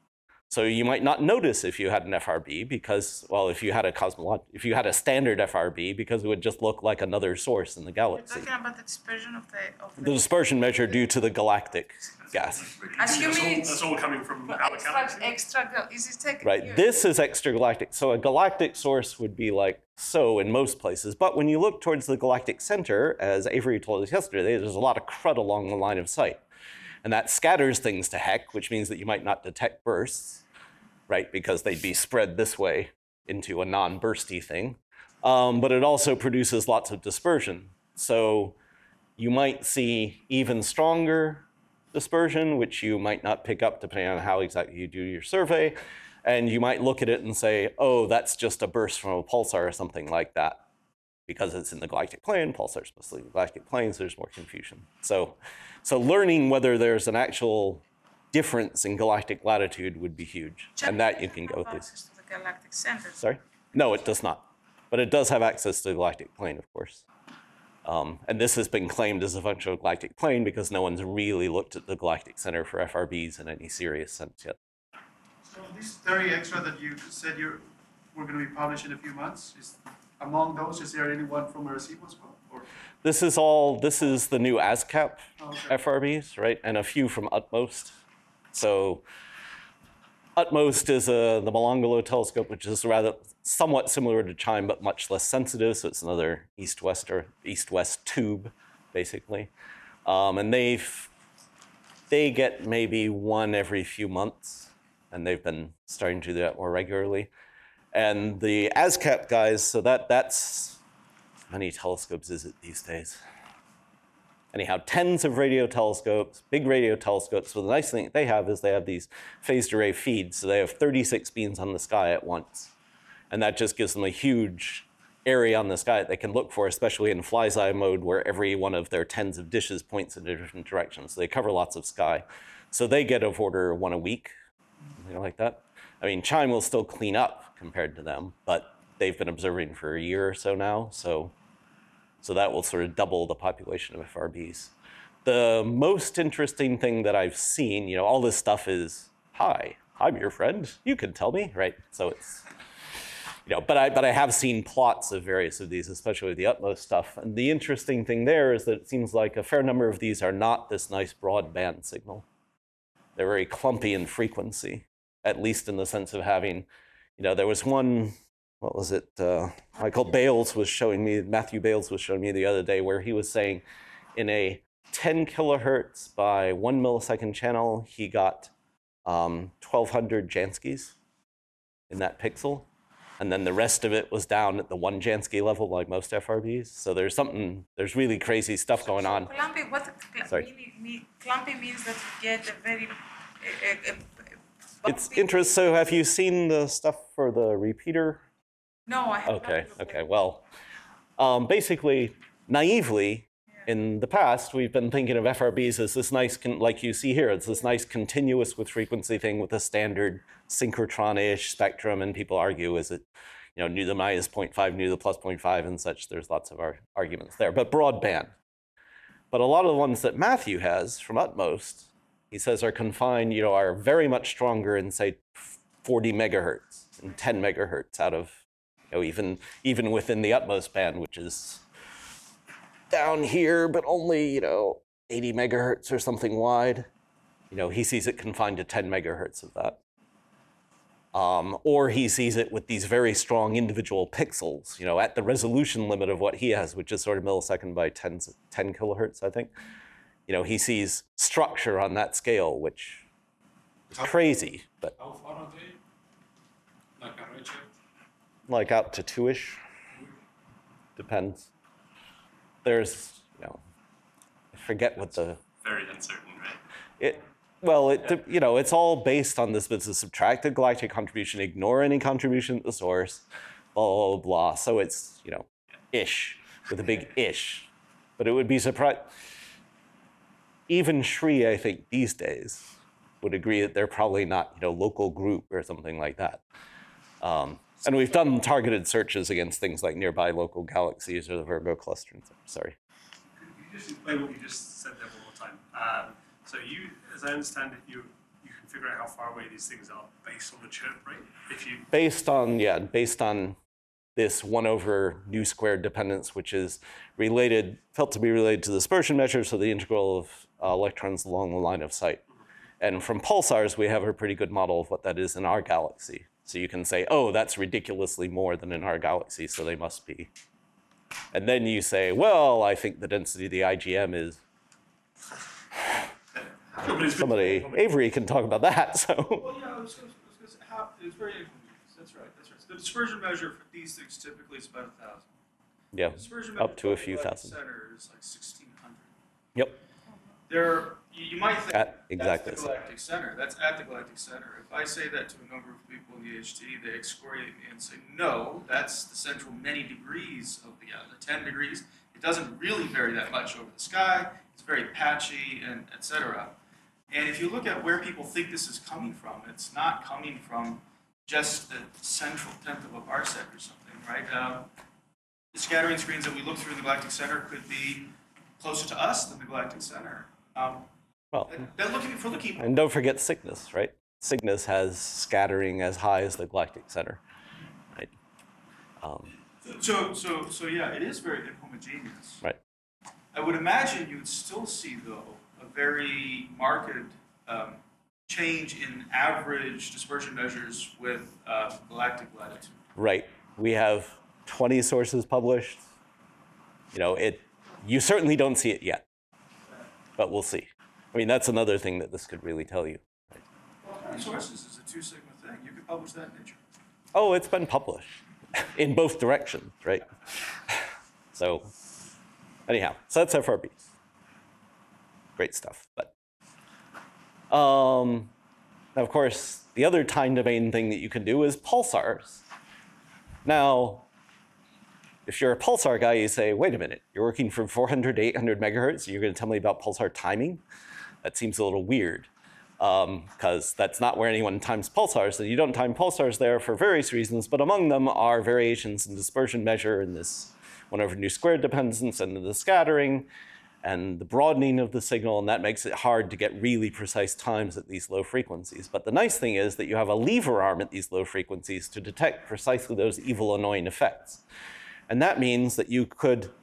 So you might not notice if you had an F R B because, well, if you had a cosmolog, if you had a standard F R B, because it would just look like another source in the We're galaxy. talking about the dispersion of the of the, The dispersion measure due to the galactic gas. assuming That's all, it's that's all coming from but our extra galaxy. extra gal- is it taken Right. here? This is extragalactic. So a galactic source would be like so in most places. But when you look towards the galactic center, as Avery told us yesterday, there's a lot of crud along the line of sight. And that scatters things to heck, which means that you might not detect bursts, right? Because they'd be spread this way into a non-bursty thing. Um, but it also produces lots of dispersion. So you might see even stronger dispersion, which you might not pick up depending on how exactly you do your survey. And you might look at it and say, oh, that's just a burst from a pulsar or something like that. Because it's in the galactic plane, pulsars supposed to be in the galactic plane, so there's more confusion. So, so learning whether there's an actual difference in galactic latitude would be huge. And that you can go with Have this. access to the galactic center. Sorry? No, it does not. But it does have access to the galactic plane, of course. Um, and this has been claimed as a functional galactic plane because no one's really looked at the galactic center for F R Bs in any serious sense yet. So these thirty extra that you said you're, we're going to be published in a few months, is among those, is there anyone from Arecibo as well? Or? This is all, this is the new ASCAP Okay. F R Bs, right? And a few from Utmost. So Utmost is a, the Malangolo telescope, which is rather somewhat similar to CHIME, but much less sensitive. So it's another east-west or east-west tube, basically. Um, and they've, they get maybe one every few months, and they've been starting to do that more regularly. And the ASCAP guys, so that that's, how many telescopes is it these days? Anyhow, tens of radio telescopes, big radio telescopes. So the nice thing they have is they have these phased array feeds. So they have thirty-six beams on the sky at once. And that just gives them a huge area on the sky that they can look for, especially in fly's eye mode, where every one of their tens of dishes points in different directions. So they cover lots of sky. So they get of order one a week, something like that. I mean, CHIME will still clean up compared to them, but they've been observing for a year or so now. So, so that will sort of double the population of F R Bs. The most interesting thing that I've seen, you know, all this stuff is, hi, I'm your friend. You can tell me, right? So it's, you know, but I, but I have seen plots of various of these, especially with the Utmost stuff. And the interesting thing there is that it seems like a fair number of these are not this nice broadband signal. They're very clumpy in frequency, at least in the sense of having, you know, there was one, what was it? Uh, Michael Bales was showing me, Matthew Bales was showing me the other day, where he was saying in a ten kilohertz by one millisecond channel, he got um, twelve hundred Janskys in that pixel. And then the rest of it was down at the one Jansky level, like most F R Bs. So there's something, there's really crazy stuff going on. Clumpy, what cl- Sorry. meaning- mean- clumpy means that you get a very a, a, a It's bumpy- interesting. So have you seen the stuff for the repeater? No, I have Okay, not looked okay. at it. Well, um, basically, naively, in the past, we've been thinking of F R Bs as this nice, con- like you see here, it's this nice continuous with frequency thing with a standard synchrotron-ish spectrum, and people argue, is it, you know, nu to the minus zero point five, nu to the plus zero point five, and such. There's lots of ar- arguments there, but broadband. But a lot of the ones that Matthew has from Utmost, he says are confined, you know, are very much stronger in, say, forty megahertz and ten megahertz out of, you know, even, even within the Utmost band, which is down here, but only, you know, eighty megahertz or something wide. You know, he sees it confined to ten megahertz of that. Um, or he sees it with these very strong individual pixels, you know, at the resolution limit of what he has, which is sort of millisecond by ten, ten kilohertz, I think. You know, he sees structure on that scale, which is crazy, but How far are they? Like a redshift? like out to two-ish, depends. There's, you know, I forget what the, Very uncertain, right? it, well, it, you know, it's all based on this, but it's a subtracted galactic contribution, ignore any contribution at the source, blah, blah, blah, blah. So it's, you know, ish, with a big ish. But it would be surprised. Even Shri, I think, these days would agree that they're probably not, you know, local group or something like that. Um, and we've done targeted searches against things like nearby local galaxies or the Virgo cluster. And stuff. Sorry. Could you just explain what you just said there one more time? Um, so you, as I understand it, you you can figure out how far away these things are based on the chirp, right? If you Based on, yeah, based on this one over nu squared dependence, which is related, felt to be related to the dispersion measure, so the integral of uh, electrons along the line of sight. And from pulsars, we have a pretty good model of what that is in our galaxy. So you can say, oh, that's ridiculously more than in our galaxy, so they must be. And then you say, well, I think the density of the I G M is. Somebody, Avery can talk about that, so. Well, yeah, I was, I was gonna say, how, it's very inconvenient. That's right, that's right. So the dispersion measure for these things typically is about a thousand. Yeah, The dispersion up measure to a for the few galactic thousand. Center is like sixteen hundred. Yep, There, you, you might think At exactly that's the galactic center. That's at the galactic center. If I say that to a number of people in the H T, they excoriate me and say, no, that's the central many degrees of the galaxy, ten degrees. It doesn't really vary that much over the sky. It's very patchy and et cetera. And if you look at where people think this is coming from, it's not coming from just the central tenth of a parsec or something, right? Um, the scattering screens that we look through in the galactic center could be closer to us than the galactic center. Um, well, they're looking for looking. and don't forget Cygnus, right? Cygnus has scattering as high as the galactic center, right? Um, So, so, so yeah, it is very inhomogeneous. right. I would imagine you would still see, though, a very marked um, change in average dispersion measures with uh, galactic latitude. Right. We have twenty sources published. You know, it. You certainly don't see it yet, but we'll see. I mean, that's another thing that this could really tell you. Well, twenty sources is a two sigma thing. You could publish that in Nature. Oh, it's been published in both directions, right? So, anyhow, so that's F R B. Great stuff. But um, now, of course, the other time domain thing that you can do is pulsars. Now, if you're a pulsar guy, you say, wait a minute, you're working from four hundred to eight hundred megahertz, and you're going to tell me about pulsar timing? That seems a little weird, because um, that's not where anyone times pulsars. And you don't time pulsars there for various reasons, but among them are variations in dispersion measure and this one over nu squared dependence and the scattering and the broadening of the signal, and that makes it hard to get really precise times at these low frequencies. But the nice thing is that you have a lever arm at these low frequencies to detect precisely those evil, annoying effects. And that means that you could,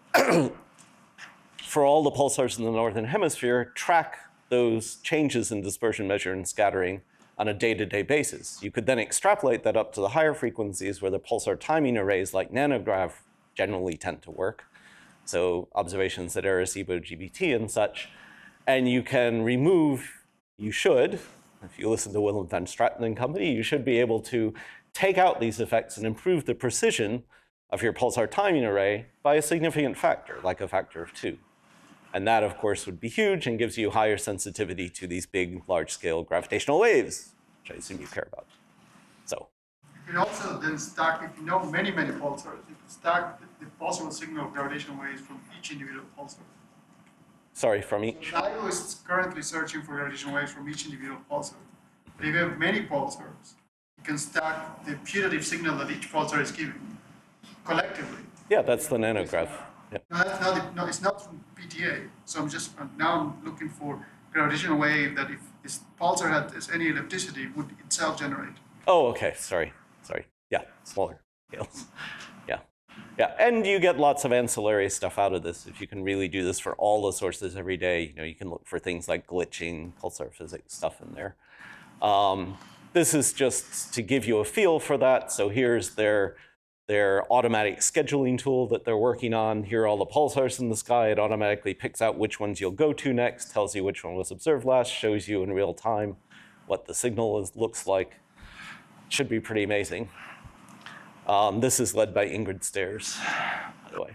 for all the pulsars in the northern hemisphere, track those changes in dispersion measure and scattering on a day-to-day basis. You could then extrapolate that up to the higher frequencies where the pulsar timing arrays like Nanograv generally tend to work. So observations at Arecibo, G B T, and such. And you can remove, you should, if you listen to Willem van Straten and company, you should be able to take out these effects and improve the precision of your pulsar timing array by a significant factor, like a factor of two. And that, of course, would be huge and gives you higher sensitivity to these big, large-scale gravitational waves, which I assume you care about. So. You can also then stack, if you know many, many pulsars, you can stack the, the possible signal of gravitational waves from each individual pulsar. Sorry, from each? So LIGO is currently searching for gravitational waves from each individual pulsar. But if you have many pulsars, you can stack the putative signal that each pulsar is giving collectively. Yeah, that's the Nanograv. Yeah. No, that's not, the- no, it's not from P T A. So I'm just, uh, now I'm looking for gravitational wave that if this pulsar had this, any ellipticity would itself generate. Oh, okay, sorry, sorry. Yeah, smaller scales. Yeah, yeah, and you get lots of ancillary stuff out of this. If you can really do this for all the sources every day, you know, you can look for things like glitching, pulsar physics stuff in there. Um, this is just to give you a feel for that. So here's their their automatic scheduling tool that they're working on. Here are all the pulsars in the sky. It automatically picks out which ones you'll go to next, tells you which one was observed last, shows you in real time what the signal is, looks like. Should be pretty amazing. Um, this is led by Ingrid Stairs, by the way.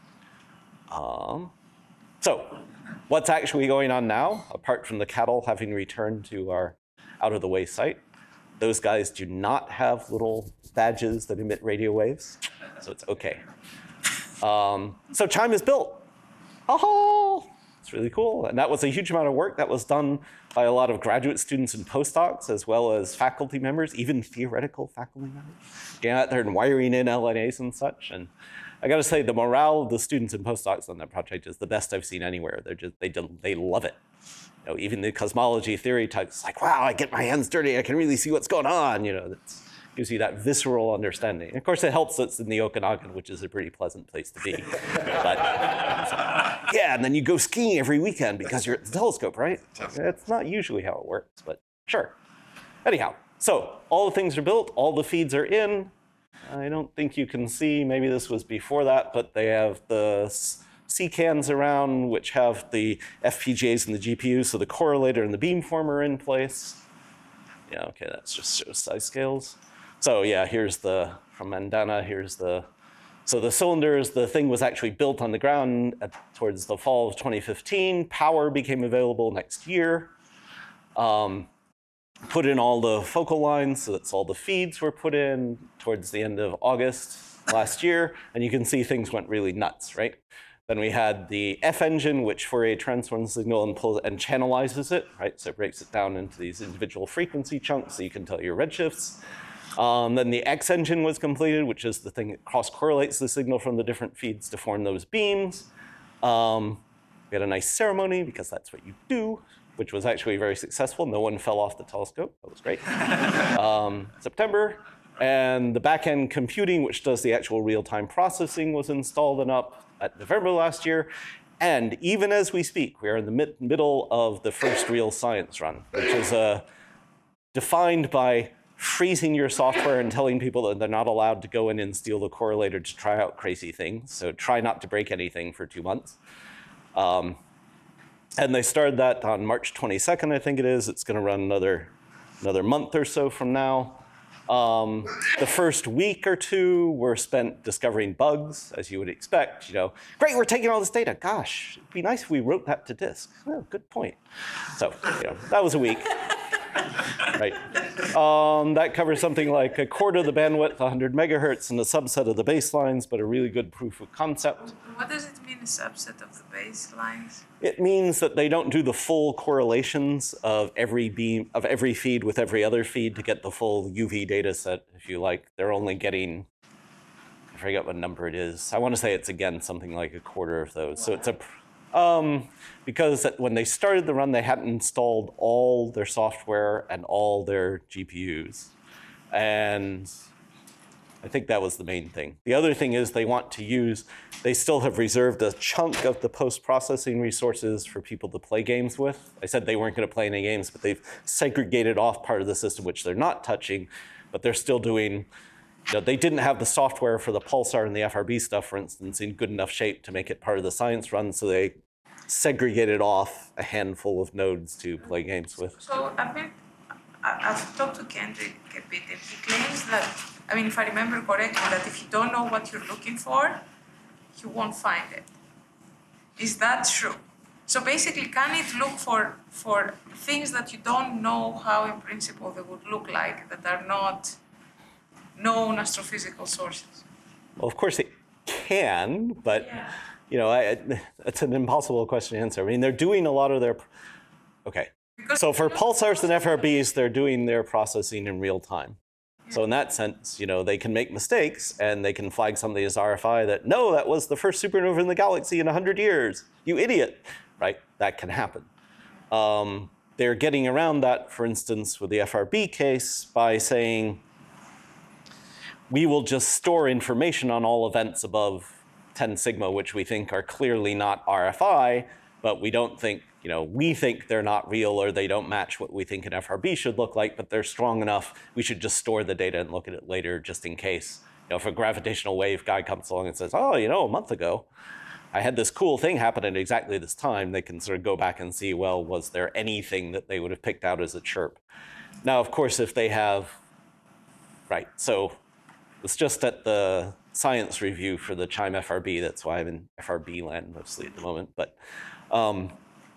Um, so, what's actually going on now, apart from the cattle having returned to our out-of-the-way site? Those guys do not have little badges that emit radio waves, so it's okay. Um, so Chime is built. Oh, It's really cool. And that was a huge amount of work that was done by a lot of graduate students and postdocs, as well as faculty members, even theoretical faculty members, getting out there and wiring in L N As and such. And I got to say, the morale of the students and postdocs on that project is the best I've seen anywhere. They're just, they, they love it. You know, even the cosmology theory types, like, wow, I get my hands dirty. I can really see what's going on. You know, that gives you that visceral understanding. And of course, it helps that it's in the Okanagan, which is a pretty pleasant place to be. But yeah, and then you go skiing every weekend because you're at the telescope, right? It's not usually how it works, but sure. Anyhow, so all the things are built, all the feeds are in. I don't think you can see, maybe this was before that, but they have the C CANs around, which have the F P G As and the G P Us, so the correlator and the beamformer in place. Yeah, okay, that's just shows size scales. So yeah, here's the, from Mandana, here's the, so the cylinders, the thing was actually built on the ground at, towards the fall of twenty fifteen. Power became available next year. Um, put in all the focal lines, so that's all the feeds were put in towards the end of August last year. And you can see things went really nuts, right? Then we had the F engine, which Fourier transforms the signal and pulls and channelizes it, right? So it breaks it down into these individual frequency chunks so you can tell your redshifts. Um, then the X engine was completed, which is the thing that cross-correlates the signal from the different feeds to form those beams. Um, we had a nice ceremony, because that's what you do, which was actually very successful. No one fell off the telescope. That was great. um, September. And the back-end computing, which does the actual real-time processing, was installed and up at November last year. And even as we speak, we are in the mid middle of the first real science run, which is uh, defined by freezing your software and telling people that they're not allowed to go in and steal the correlator to try out crazy things. So try not to break anything for two months. Um, and they started that on March twenty-second, I think it is. It's going to run another, another month or so from now. Um, the first week or two were spent discovering bugs, as you would expect. You know, great, we're taking all this data. Gosh, it'd be nice if we wrote that to disk. Well, good point. So, you know, that was a week. Right. Um, that covers something like a quarter of the bandwidth, one hundred megahertz, and a subset of the baselines, but a really good proof of concept. What does it mean, a subset of the baselines? It means that they don't do the full correlations of every beam, of every feed with every other feed to get the full U V data set, if you like. They're only getting, I forget what number it is. I want to say it's, again, something like a quarter of those. So it's a, um, because when they started the run, they hadn't installed all their software and all their G P Us. And I think that was the main thing. The other thing is they want to use, they still have reserved a chunk of the post-processing resources for people to play games with. I said they weren't going to play any games, but they've segregated off part of the system, which they're not touching, but they're still doing, you know, they didn't have the software for the Pulsar and the F R B stuff, for instance, in good enough shape to make it part of the science run, so they segregated off a handful of nodes to play games with. So I mean, I- I've talked to Kendrick a bit, and he claims that, I mean, if I remember correctly, that if you don't know what you're looking for, you won't find it. Is that true? So basically, can it look for, for things that you don't know how in principle they would look like, that are not known astrophysical sources? Well, of course it can, but Yeah. you know, I, it's an impossible question to answer. I mean, they're doing a lot of their, okay. Because So for they're not pulsars and supposed F R to- Bs, they're doing their processing in real time. So in that sense, you know, they can make mistakes and they can flag something as R F I that, no, that was the first supernova in the galaxy in one hundred years, you idiot, right? That can happen. Um, they're getting around that, for instance, with the F R B case by saying, we will just store information on all events above ten sigma, which we think are clearly not R F I, but we don't think, you know, we think they're not real or they don't match what we think an F R B should look like, but they're strong enough, we should just store the data and look at it later just in case. You know, if a gravitational wave guy comes along and says, oh, you know, a month ago, I had this cool thing happen at exactly this time, they can sort of go back and see, well, was there anything that they would have picked out as a chirp? Now, of course, if they have, right, so it's just at the science review for the CHIME F R B. That's why I'm in F R B land mostly at the moment. But um,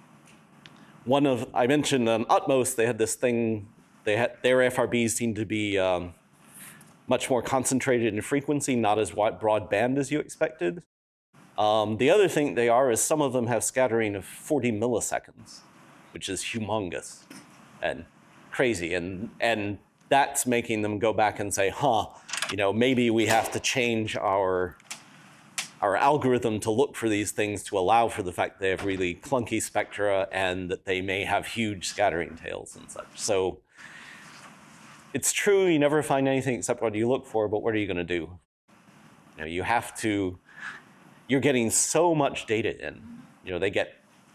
one of, I mentioned on Utmost, they had this thing, they had, their F R Bs seemed to be um, much more concentrated in frequency, not as wide, broad band as you expected. Um, the other thing they are is some of them have scattering of forty milliseconds, which is humongous and crazy. And, and that's making them go back and say, huh, you know, maybe we have to change our, our algorithm to look for these things to allow for the fact they have really clunky spectra and that they may have huge scattering tails and such. So it's true, you never find anything except what you look for, but what are you going to do? You know, you have to, you're getting so much data in. You know, they get,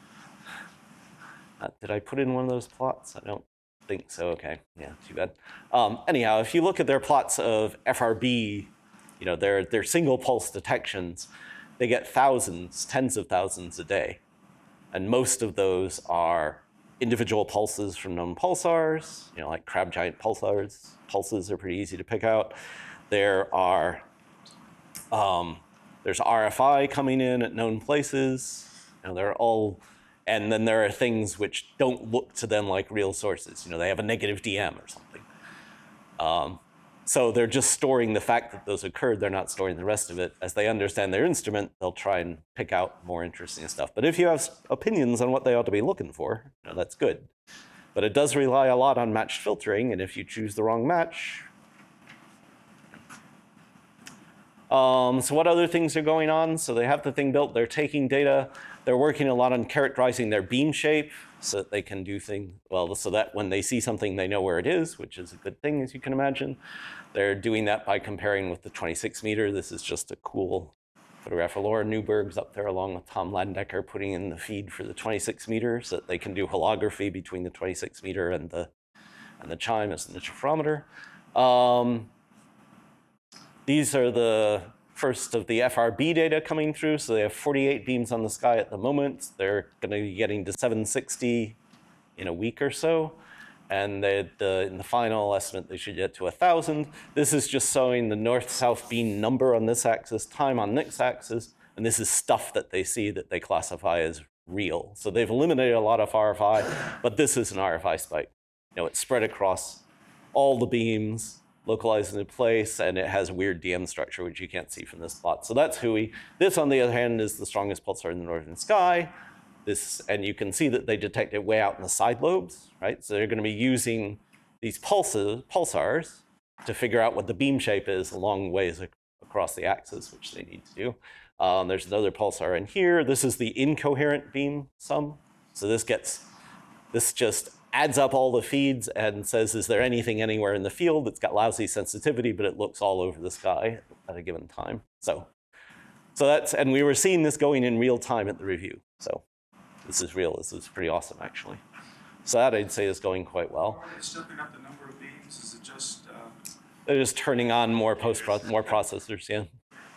uh, did I put in one of those plots? I don't think so, okay, yeah, too bad. Um, anyhow, if you look at their plots of F R B, you know, their, their single pulse detections, they get thousands, tens of thousands a day. And most of those are individual pulses from known pulsars, you know, like crab giant pulsars. Pulses are pretty easy to pick out. There are, um, there's R F I coming in at known places. You know, they're all, and then there are things which don't look to them like real sources. You know, they have a negative D M or something. Um, so they're just storing the fact that those occurred. They're not storing the rest of it. As they understand their instrument, they'll try and pick out more interesting stuff. But if you have opinions on what they ought to be looking for, you know, that's good. But it does rely a lot on matched filtering, and if you choose the wrong match. Um, so what other things are going on? So they have the thing built, they're taking data, they're working a lot on characterizing their beam shape so that they can do things, well, so that when they see something, they know where it is, which is a good thing, as you can imagine. They're doing that by comparing with the twenty-six meter. This is just a cool photograph of Laura Newberg's up there along with Tom Landecker putting in the feed for the twenty-six meter so that they can do holography between the twenty-six meter and the, and the chime as an interferometer. Um, these are the first of the F R B data coming through. So they have forty-eight beams on the sky at the moment. They're going to be getting to seven sixty in a week or so. And they, the, in the final estimate, they should get to one thousand. This is just showing the north-south beam number on this axis, time on this axis. And this is stuff that they see that they classify as real. So they've eliminated a lot of R F I, but this is an R F I spike. You know, it's spread across all the beams, localized in place, and it has a weird D M structure, which you can't see from this plot. So that's H U I. This, on the other hand, is the strongest pulsar in the northern sky. This, and you can see that they detect it way out in the side lobes, right? So they're going to be using these pulses, pulsars to figure out what the beam shape is along ways across the axis, which they need to do. Um, there's another pulsar in here. This is the incoherent beam sum. So this gets, this just adds up all the feeds and says, is there anything anywhere in the field? It's got lousy sensitivity, but it looks all over the sky at a given time. So, so that's, and we were seeing this going in real time at the review. So this is real. This is pretty awesome, actually. So that, I'd say, is going quite well. Are they stepping up the number of beams? Is it just? Uh... They're just turning on more post more processors, yeah.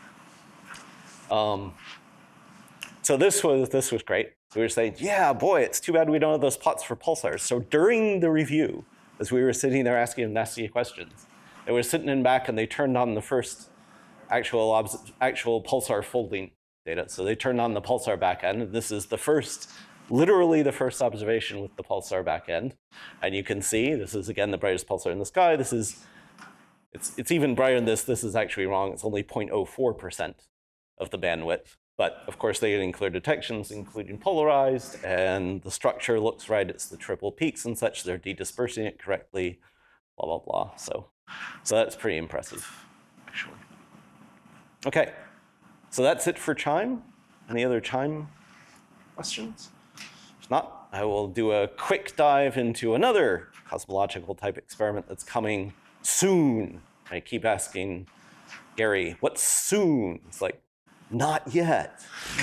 Um, so this was this was great. So we were saying, yeah, boy, it's too bad we don't have those plots for pulsars. So during the review, as we were sitting there asking them nasty questions, they were sitting in back and they turned on the first actual actual pulsar folding data. So they turned on the pulsar backend. And this is the first, literally the first observation with the pulsar backend. And you can see this is again the brightest pulsar in the sky. This is it's it's even brighter than this. This is actually wrong. It's only zero point zero four percent of the bandwidth. But of course, they get in clear detections, including polarized, and the structure looks right. It's the triple peaks and such. They're de-dispersing it correctly, blah, blah, blah. So, so that's pretty impressive, actually. OK, so that's it for CHIME. Any other CHIME questions? If not, I will do a quick dive into another cosmological type experiment that's coming soon. I keep asking Gary, what's soon? It's like, not yet.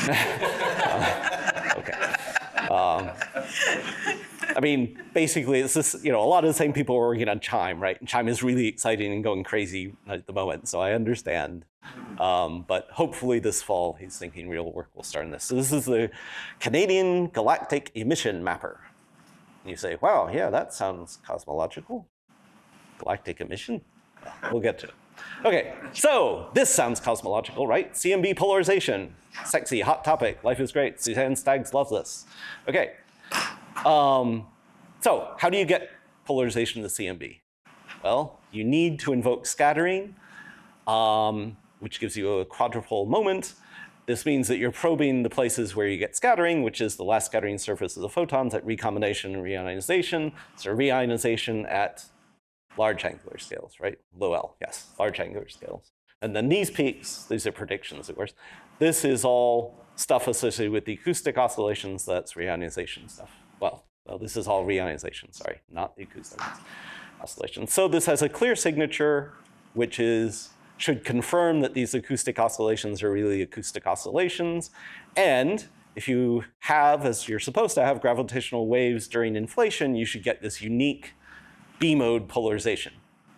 uh, okay. Um, I mean, basically, it's this, you know, a lot of the same people are working on CHIME, right? And CHIME is really exciting and going crazy at the moment, so I understand. Um, but hopefully this fall, he's thinking real work will start on this. So this is the Canadian Galactic Emission Mapper. And you say, wow, yeah, that sounds cosmological. Galactic emission? Well, we'll get to it. OK, so this sounds cosmological, right? C M B polarization, sexy, hot topic. Life is great. Suzanne Staggs loves this. OK, um, so how do you get polarization to C M B? Well, you need to invoke scattering, um, which gives you a quadrupole moment. This means that you're probing the places where you get scattering, which is the last scattering surface of the photons at recombination and reionization. So reionization at large angular scales, right? Low L, yes, large angular scales. And then these peaks, these are predictions, of course. This is all stuff associated with the acoustic oscillations, that's reionization stuff. Well, well, this is all reionization, sorry, not the acoustic oscillations. So this has a clear signature, which is should confirm that these acoustic oscillations are really acoustic oscillations. And if you have, as you're supposed to have, gravitational waves during inflation, you should get this unique B-mode polarization.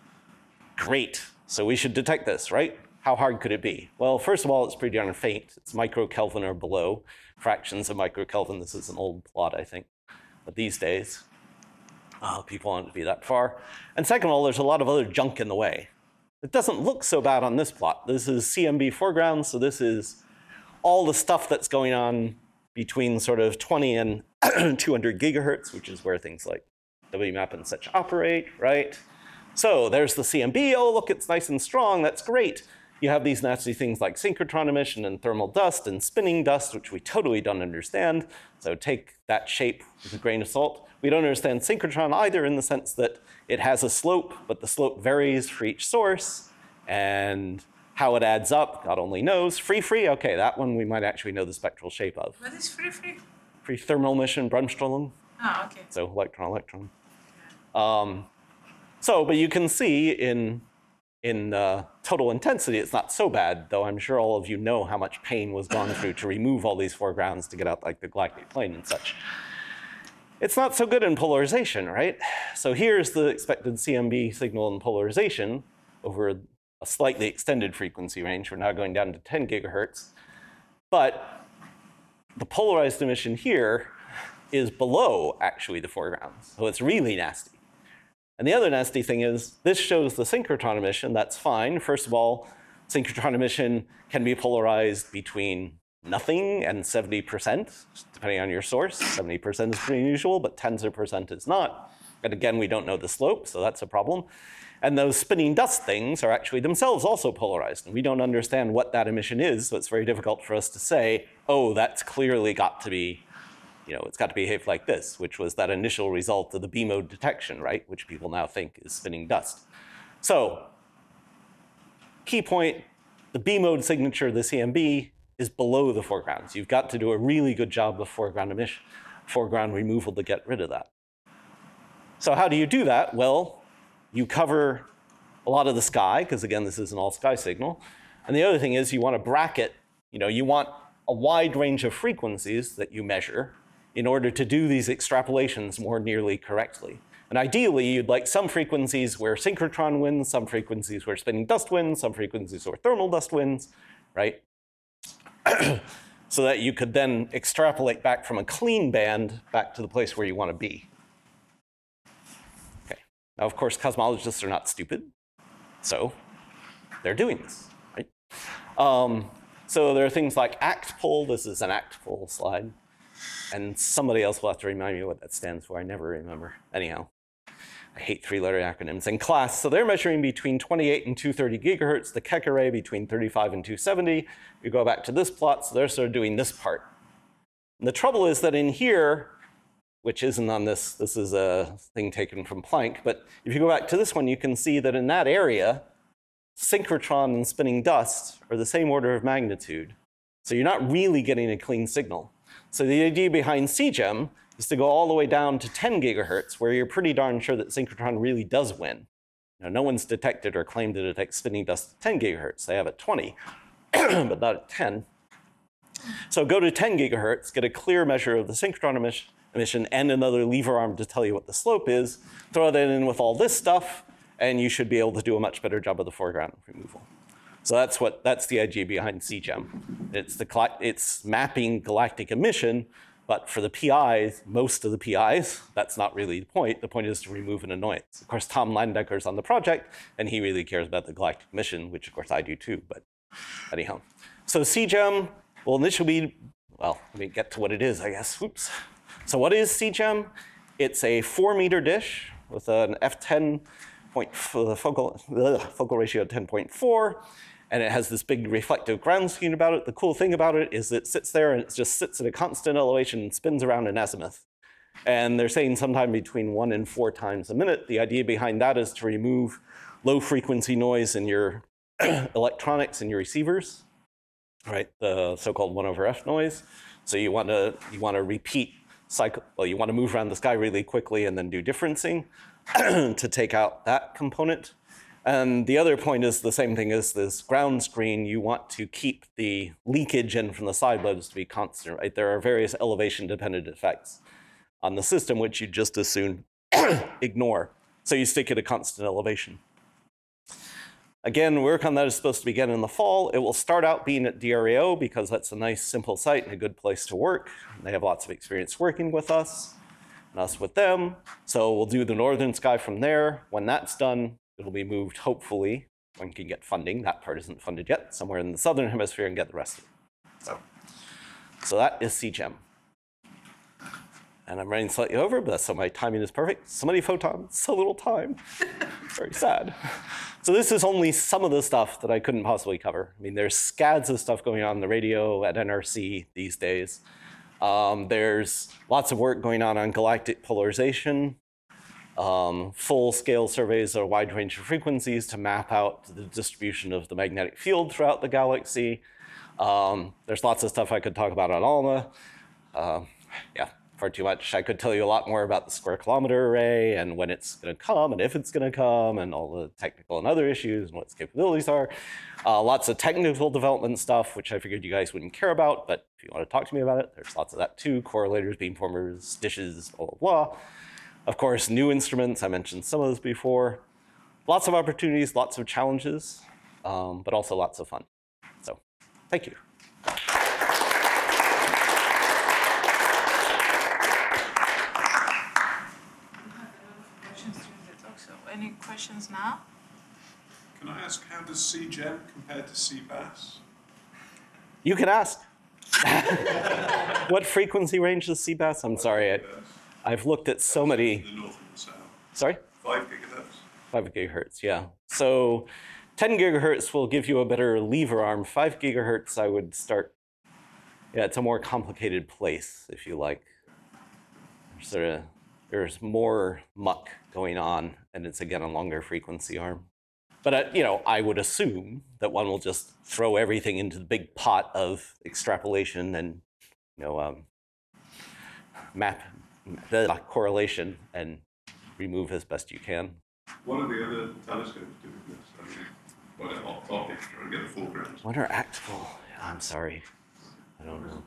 Great, so we should detect this, right? How hard could it be? Well, first of all, it's pretty darn faint. It's microkelvin or below, fractions of microkelvin. This is an old plot, I think. But these days, oh, people want it to be that far. And second of all, there's a lot of other junk in the way. It doesn't look so bad on this plot. This is C M B foreground, so this is all the stuff that's going on between sort of twenty and two hundred gigahertz, which is where things like W map and such operate, right? So there's the C M B. Oh, look, it's nice and strong. That's great. You have these nasty things like synchrotron emission and thermal dust and spinning dust, which we totally don't understand. So take that shape with a grain of salt. We don't understand synchrotron either in the sense that it has a slope, but the slope varies for each source. And how it adds up, God only knows. Free free, okay, that one we might actually know the spectral shape of. What is free free? Free thermal emission, Bremsstrahlung. Oh, okay. So electron, electron. Um, so, but you can see in, in uh, total intensity, it's not so bad, though I'm sure all of you know how much pain was gone through to remove all these foregrounds to get out like the galactic plane and such. It's not so good in polarization, right? So here's the expected C M B signal in polarization over a slightly extended frequency range. We're now going down to ten gigahertz. But the polarized emission here is below, actually, the foregrounds. So it's really nasty. And the other nasty thing is this shows the synchrotron emission. That's fine. First of all, synchrotron emission can be polarized between nothing and seventy percent, depending on your source. seventy percent is pretty unusual, but tens of percent is not. And again, we don't know the slope, so that's a problem. And those spinning dust things are actually themselves also polarized. And we don't understand what that emission is, so it's very difficult for us to say, oh, that's clearly got to be, you know, it's got to behave like this, which was that initial result of the B-mode detection, right? Which people now think is spinning dust. So, key point, the B-mode signature of the C M B is below the foregrounds. You've got to do a really good job of foreground emission, foreground removal to get rid of that. So how do you do that? Well, you cover a lot of the sky, because again, this is an all-sky signal. And the other thing is you want to bracket, you know, you want a wide range of frequencies that you measure in order to do these extrapolations more nearly correctly. And ideally, you'd like some frequencies where synchrotron wins, some frequencies where spinning dust wins, some frequencies where thermal dust wins, right? So that you could then extrapolate back from a clean band back to the place where you want to be. Okay. Now, of course, cosmologists are not stupid, so they're doing this, right? Um, so there are things like ACT-POL. This is an ACT-POL slide. And somebody else will have to remind me what that stands for. I never remember. Anyhow, I hate three-letter acronyms. And class, so they're measuring between twenty-eight and two hundred thirty gigahertz, the Keck array between thirty-five and two seventy. You go back to this plot, so they're sort of doing this part. And the trouble is that in here, which isn't on this, this is a thing taken from Planck, but if you go back to this one, you can see that in that area, synchrotron and spinning dust are the same order of magnitude. So you're not really getting a clean signal. So the idea behind C GEM is to go all the way down to ten gigahertz, where you're pretty darn sure that synchrotron really does win. Now, no one's detected or claimed to detect spinning dust at ten gigahertz. They have at twenty, but not at ten. So go to ten gigahertz, get a clear measure of the synchrotron emission, emission and another lever arm to tell you what the slope is. Throw that in with all this stuff, and you should be able to do a much better job of the foreground removal. So that's what that's the idea behind C GEM. It's the it's mapping galactic emission, but for the P Is, most of the P Is, that's not really the point. The point is to remove an annoyance. Of course, Tom Landecker's on the project, and he really cares about the galactic emission, which of course I do too. But anyhow, so C GEM will initially be, well, let me get to what it is, I guess. Oops. So what is C GEM? It's a four-meter dish with an F ten point focal, ugh, focal ratio of ten point four. and it has this big reflective ground screen about it. The cool thing about it is it sits there and it just sits at a constant elevation and spins around in azimuth. And they're saying sometime between one and four times a minute. The idea behind that is to remove low frequency noise in your electronics and your receivers, right? The so-called one over F noise. So you want to you want to repeat cycle. Well, you want to move around the sky really quickly and then do differencing to take out that component. And the other point is the same thing as this ground screen. You want to keep the leakage in from the side lobes to be constant, right? There are various elevation-dependent effects on the system, which you just as soon ignore. So you stick at a constant elevation. Again, work on that is supposed to begin in the fall. It will start out being at D R A O because that's a nice, simple site and a good place to work. They have lots of experience working with us, and us with them. So we'll do the northern sky from there. When that's done, it'll be moved, hopefully, when we can get funding. That part isn't funded yet, somewhere in the southern hemisphere and get the rest of it. So, so that is C G E M. And I'm running slightly over, but so my timing is perfect. So many photons, so little time. Very sad. So this is only some of the stuff that I couldn't possibly cover. I mean, there's scads of stuff going on in the radio at N R C these days. Um, there's lots of work going on on galactic polarization, um, full-scale surveys of a wide range of frequencies to map out the distribution of the magnetic field throughout the galaxy. Um, there's lots of stuff I could talk about on ALMA. Uh, yeah. Far too much. I could tell you a lot more about the square kilometer array and when it's going to come and if it's going to come and all the technical and other issues and what its capabilities are. Uh, lots of technical development stuff, which I figured you guys wouldn't care about, but if you want to talk to me about it, there's lots of that too. Correlators, beamformers, dishes, blah, blah, blah. Of course, new instruments. I mentioned some of those before. Lots of opportunities, lots of challenges, um, but also lots of fun. So, thank you. Any questions now? Can I ask, how does C G E M compare to C BAS? You can ask. What frequency range does C BAS? I'm sorry, I, I've looked at so many. The north and the south. Sorry? Five gigahertz. Five gigahertz, yeah. So ten gigahertz will give you a better lever arm. Five gigahertz, I would start. Yeah, it's a more complicated place, if you like. Sort of. There's more muck going on, and it's, again, a longer frequency arm. But, uh, you know, I would assume that one will just throw everything into the big pot of extrapolation and, you know, um, map the correlation and remove as best you can. What are the other telescopes doing this? I mean, what are op- optics trying to get a full ground? What are actful? I'm sorry. I don't know.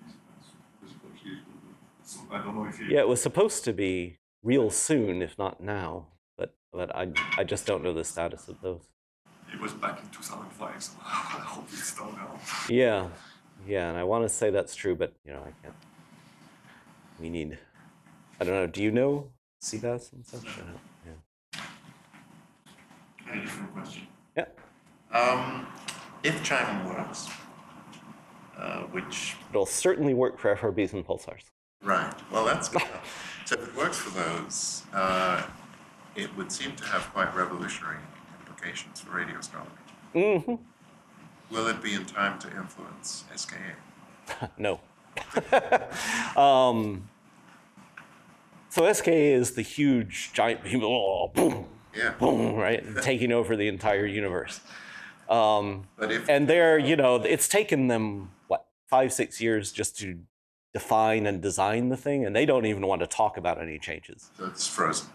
I don't know if you... Yeah, it was supposed to be real soon, if not now, but but I I just don't know the status of those. It was back in two thousand five, so I hope it's still now. Yeah, yeah, and I want to say that's true, but you know I can't. We need. I don't know. Do you know C BAS and such? I don't, yeah. I have a different question. Yeah. Um, if Chime works, uh, which It'll certainly work for F R Bs and pulsars. right, well that's good. So if it works for those, uh, it would seem to have quite revolutionary implications for radio astronomy. Mm-hmm. Will it be in time to influence S K A? No. um, so S K A is the huge giant beam, oh, boom, Yeah. boom, right, taking over the entire universe. Um, But if and they're, you know, it's taken them what five, six years just to define and design the thing, and they don't even want to talk about any changes. so it's frozen.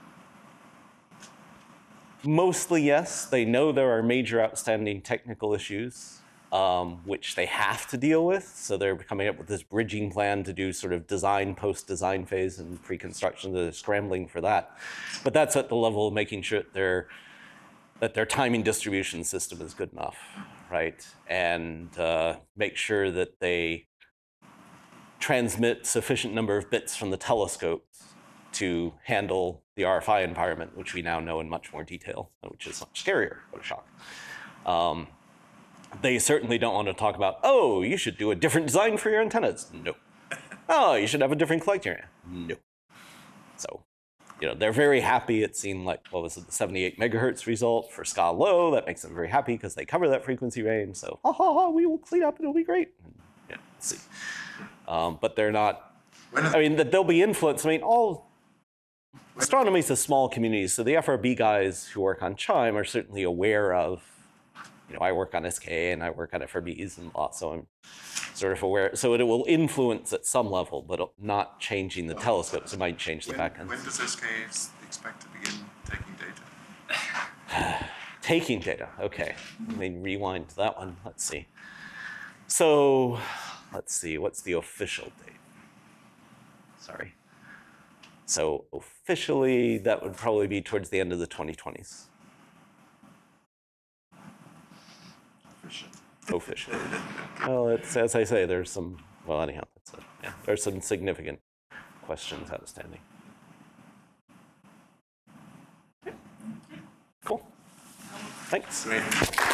Mostly, yes. They know there are major outstanding technical issues, um, which they have to deal with. So they're coming up with this bridging plan to do sort of design, post-design phase, and pre-construction. They're scrambling for that. But that's at the level of making sure that their, that their timing distribution system is good enough, right? And uh, make sure that they transmit sufficient number of bits from the telescopes to handle the R F I environment, which we now know in much more detail, which is much scarier. What a shock. Um, they certainly don't want to talk about, oh, you should do a different design for your antennas. No. Oh, you should have a different collecting area. No. So you know, they're very happy. It seemed like, what was it, the seventy-eight megahertz result for ska low. That makes them very happy because they cover that frequency range. So, ha ha ha, we will clean up. It'll be great. And, yeah, let's see. Um, but they're not, When are I mean, that they'll be influenced. I mean, all astronomy is a small community. So the F R B guys who work on CHIME are certainly aware of, you know, I work on S K A and I work on F R Bs and lots, so I'm sort of aware. So it will influence at some level, but not changing the telescopes. It might change the when, back end. when does S K A expect to begin taking data? Taking data, okay. Let me rewind to that one. Let's see. So let's see, what's the official date? Sorry. So officially, that would probably be towards the end of the twenty twenties. Officially. Well, it's, as I say, there's some, well, anyhow, that's it. Yeah, there's some significant questions outstanding. Okay. Cool. Thanks. Great.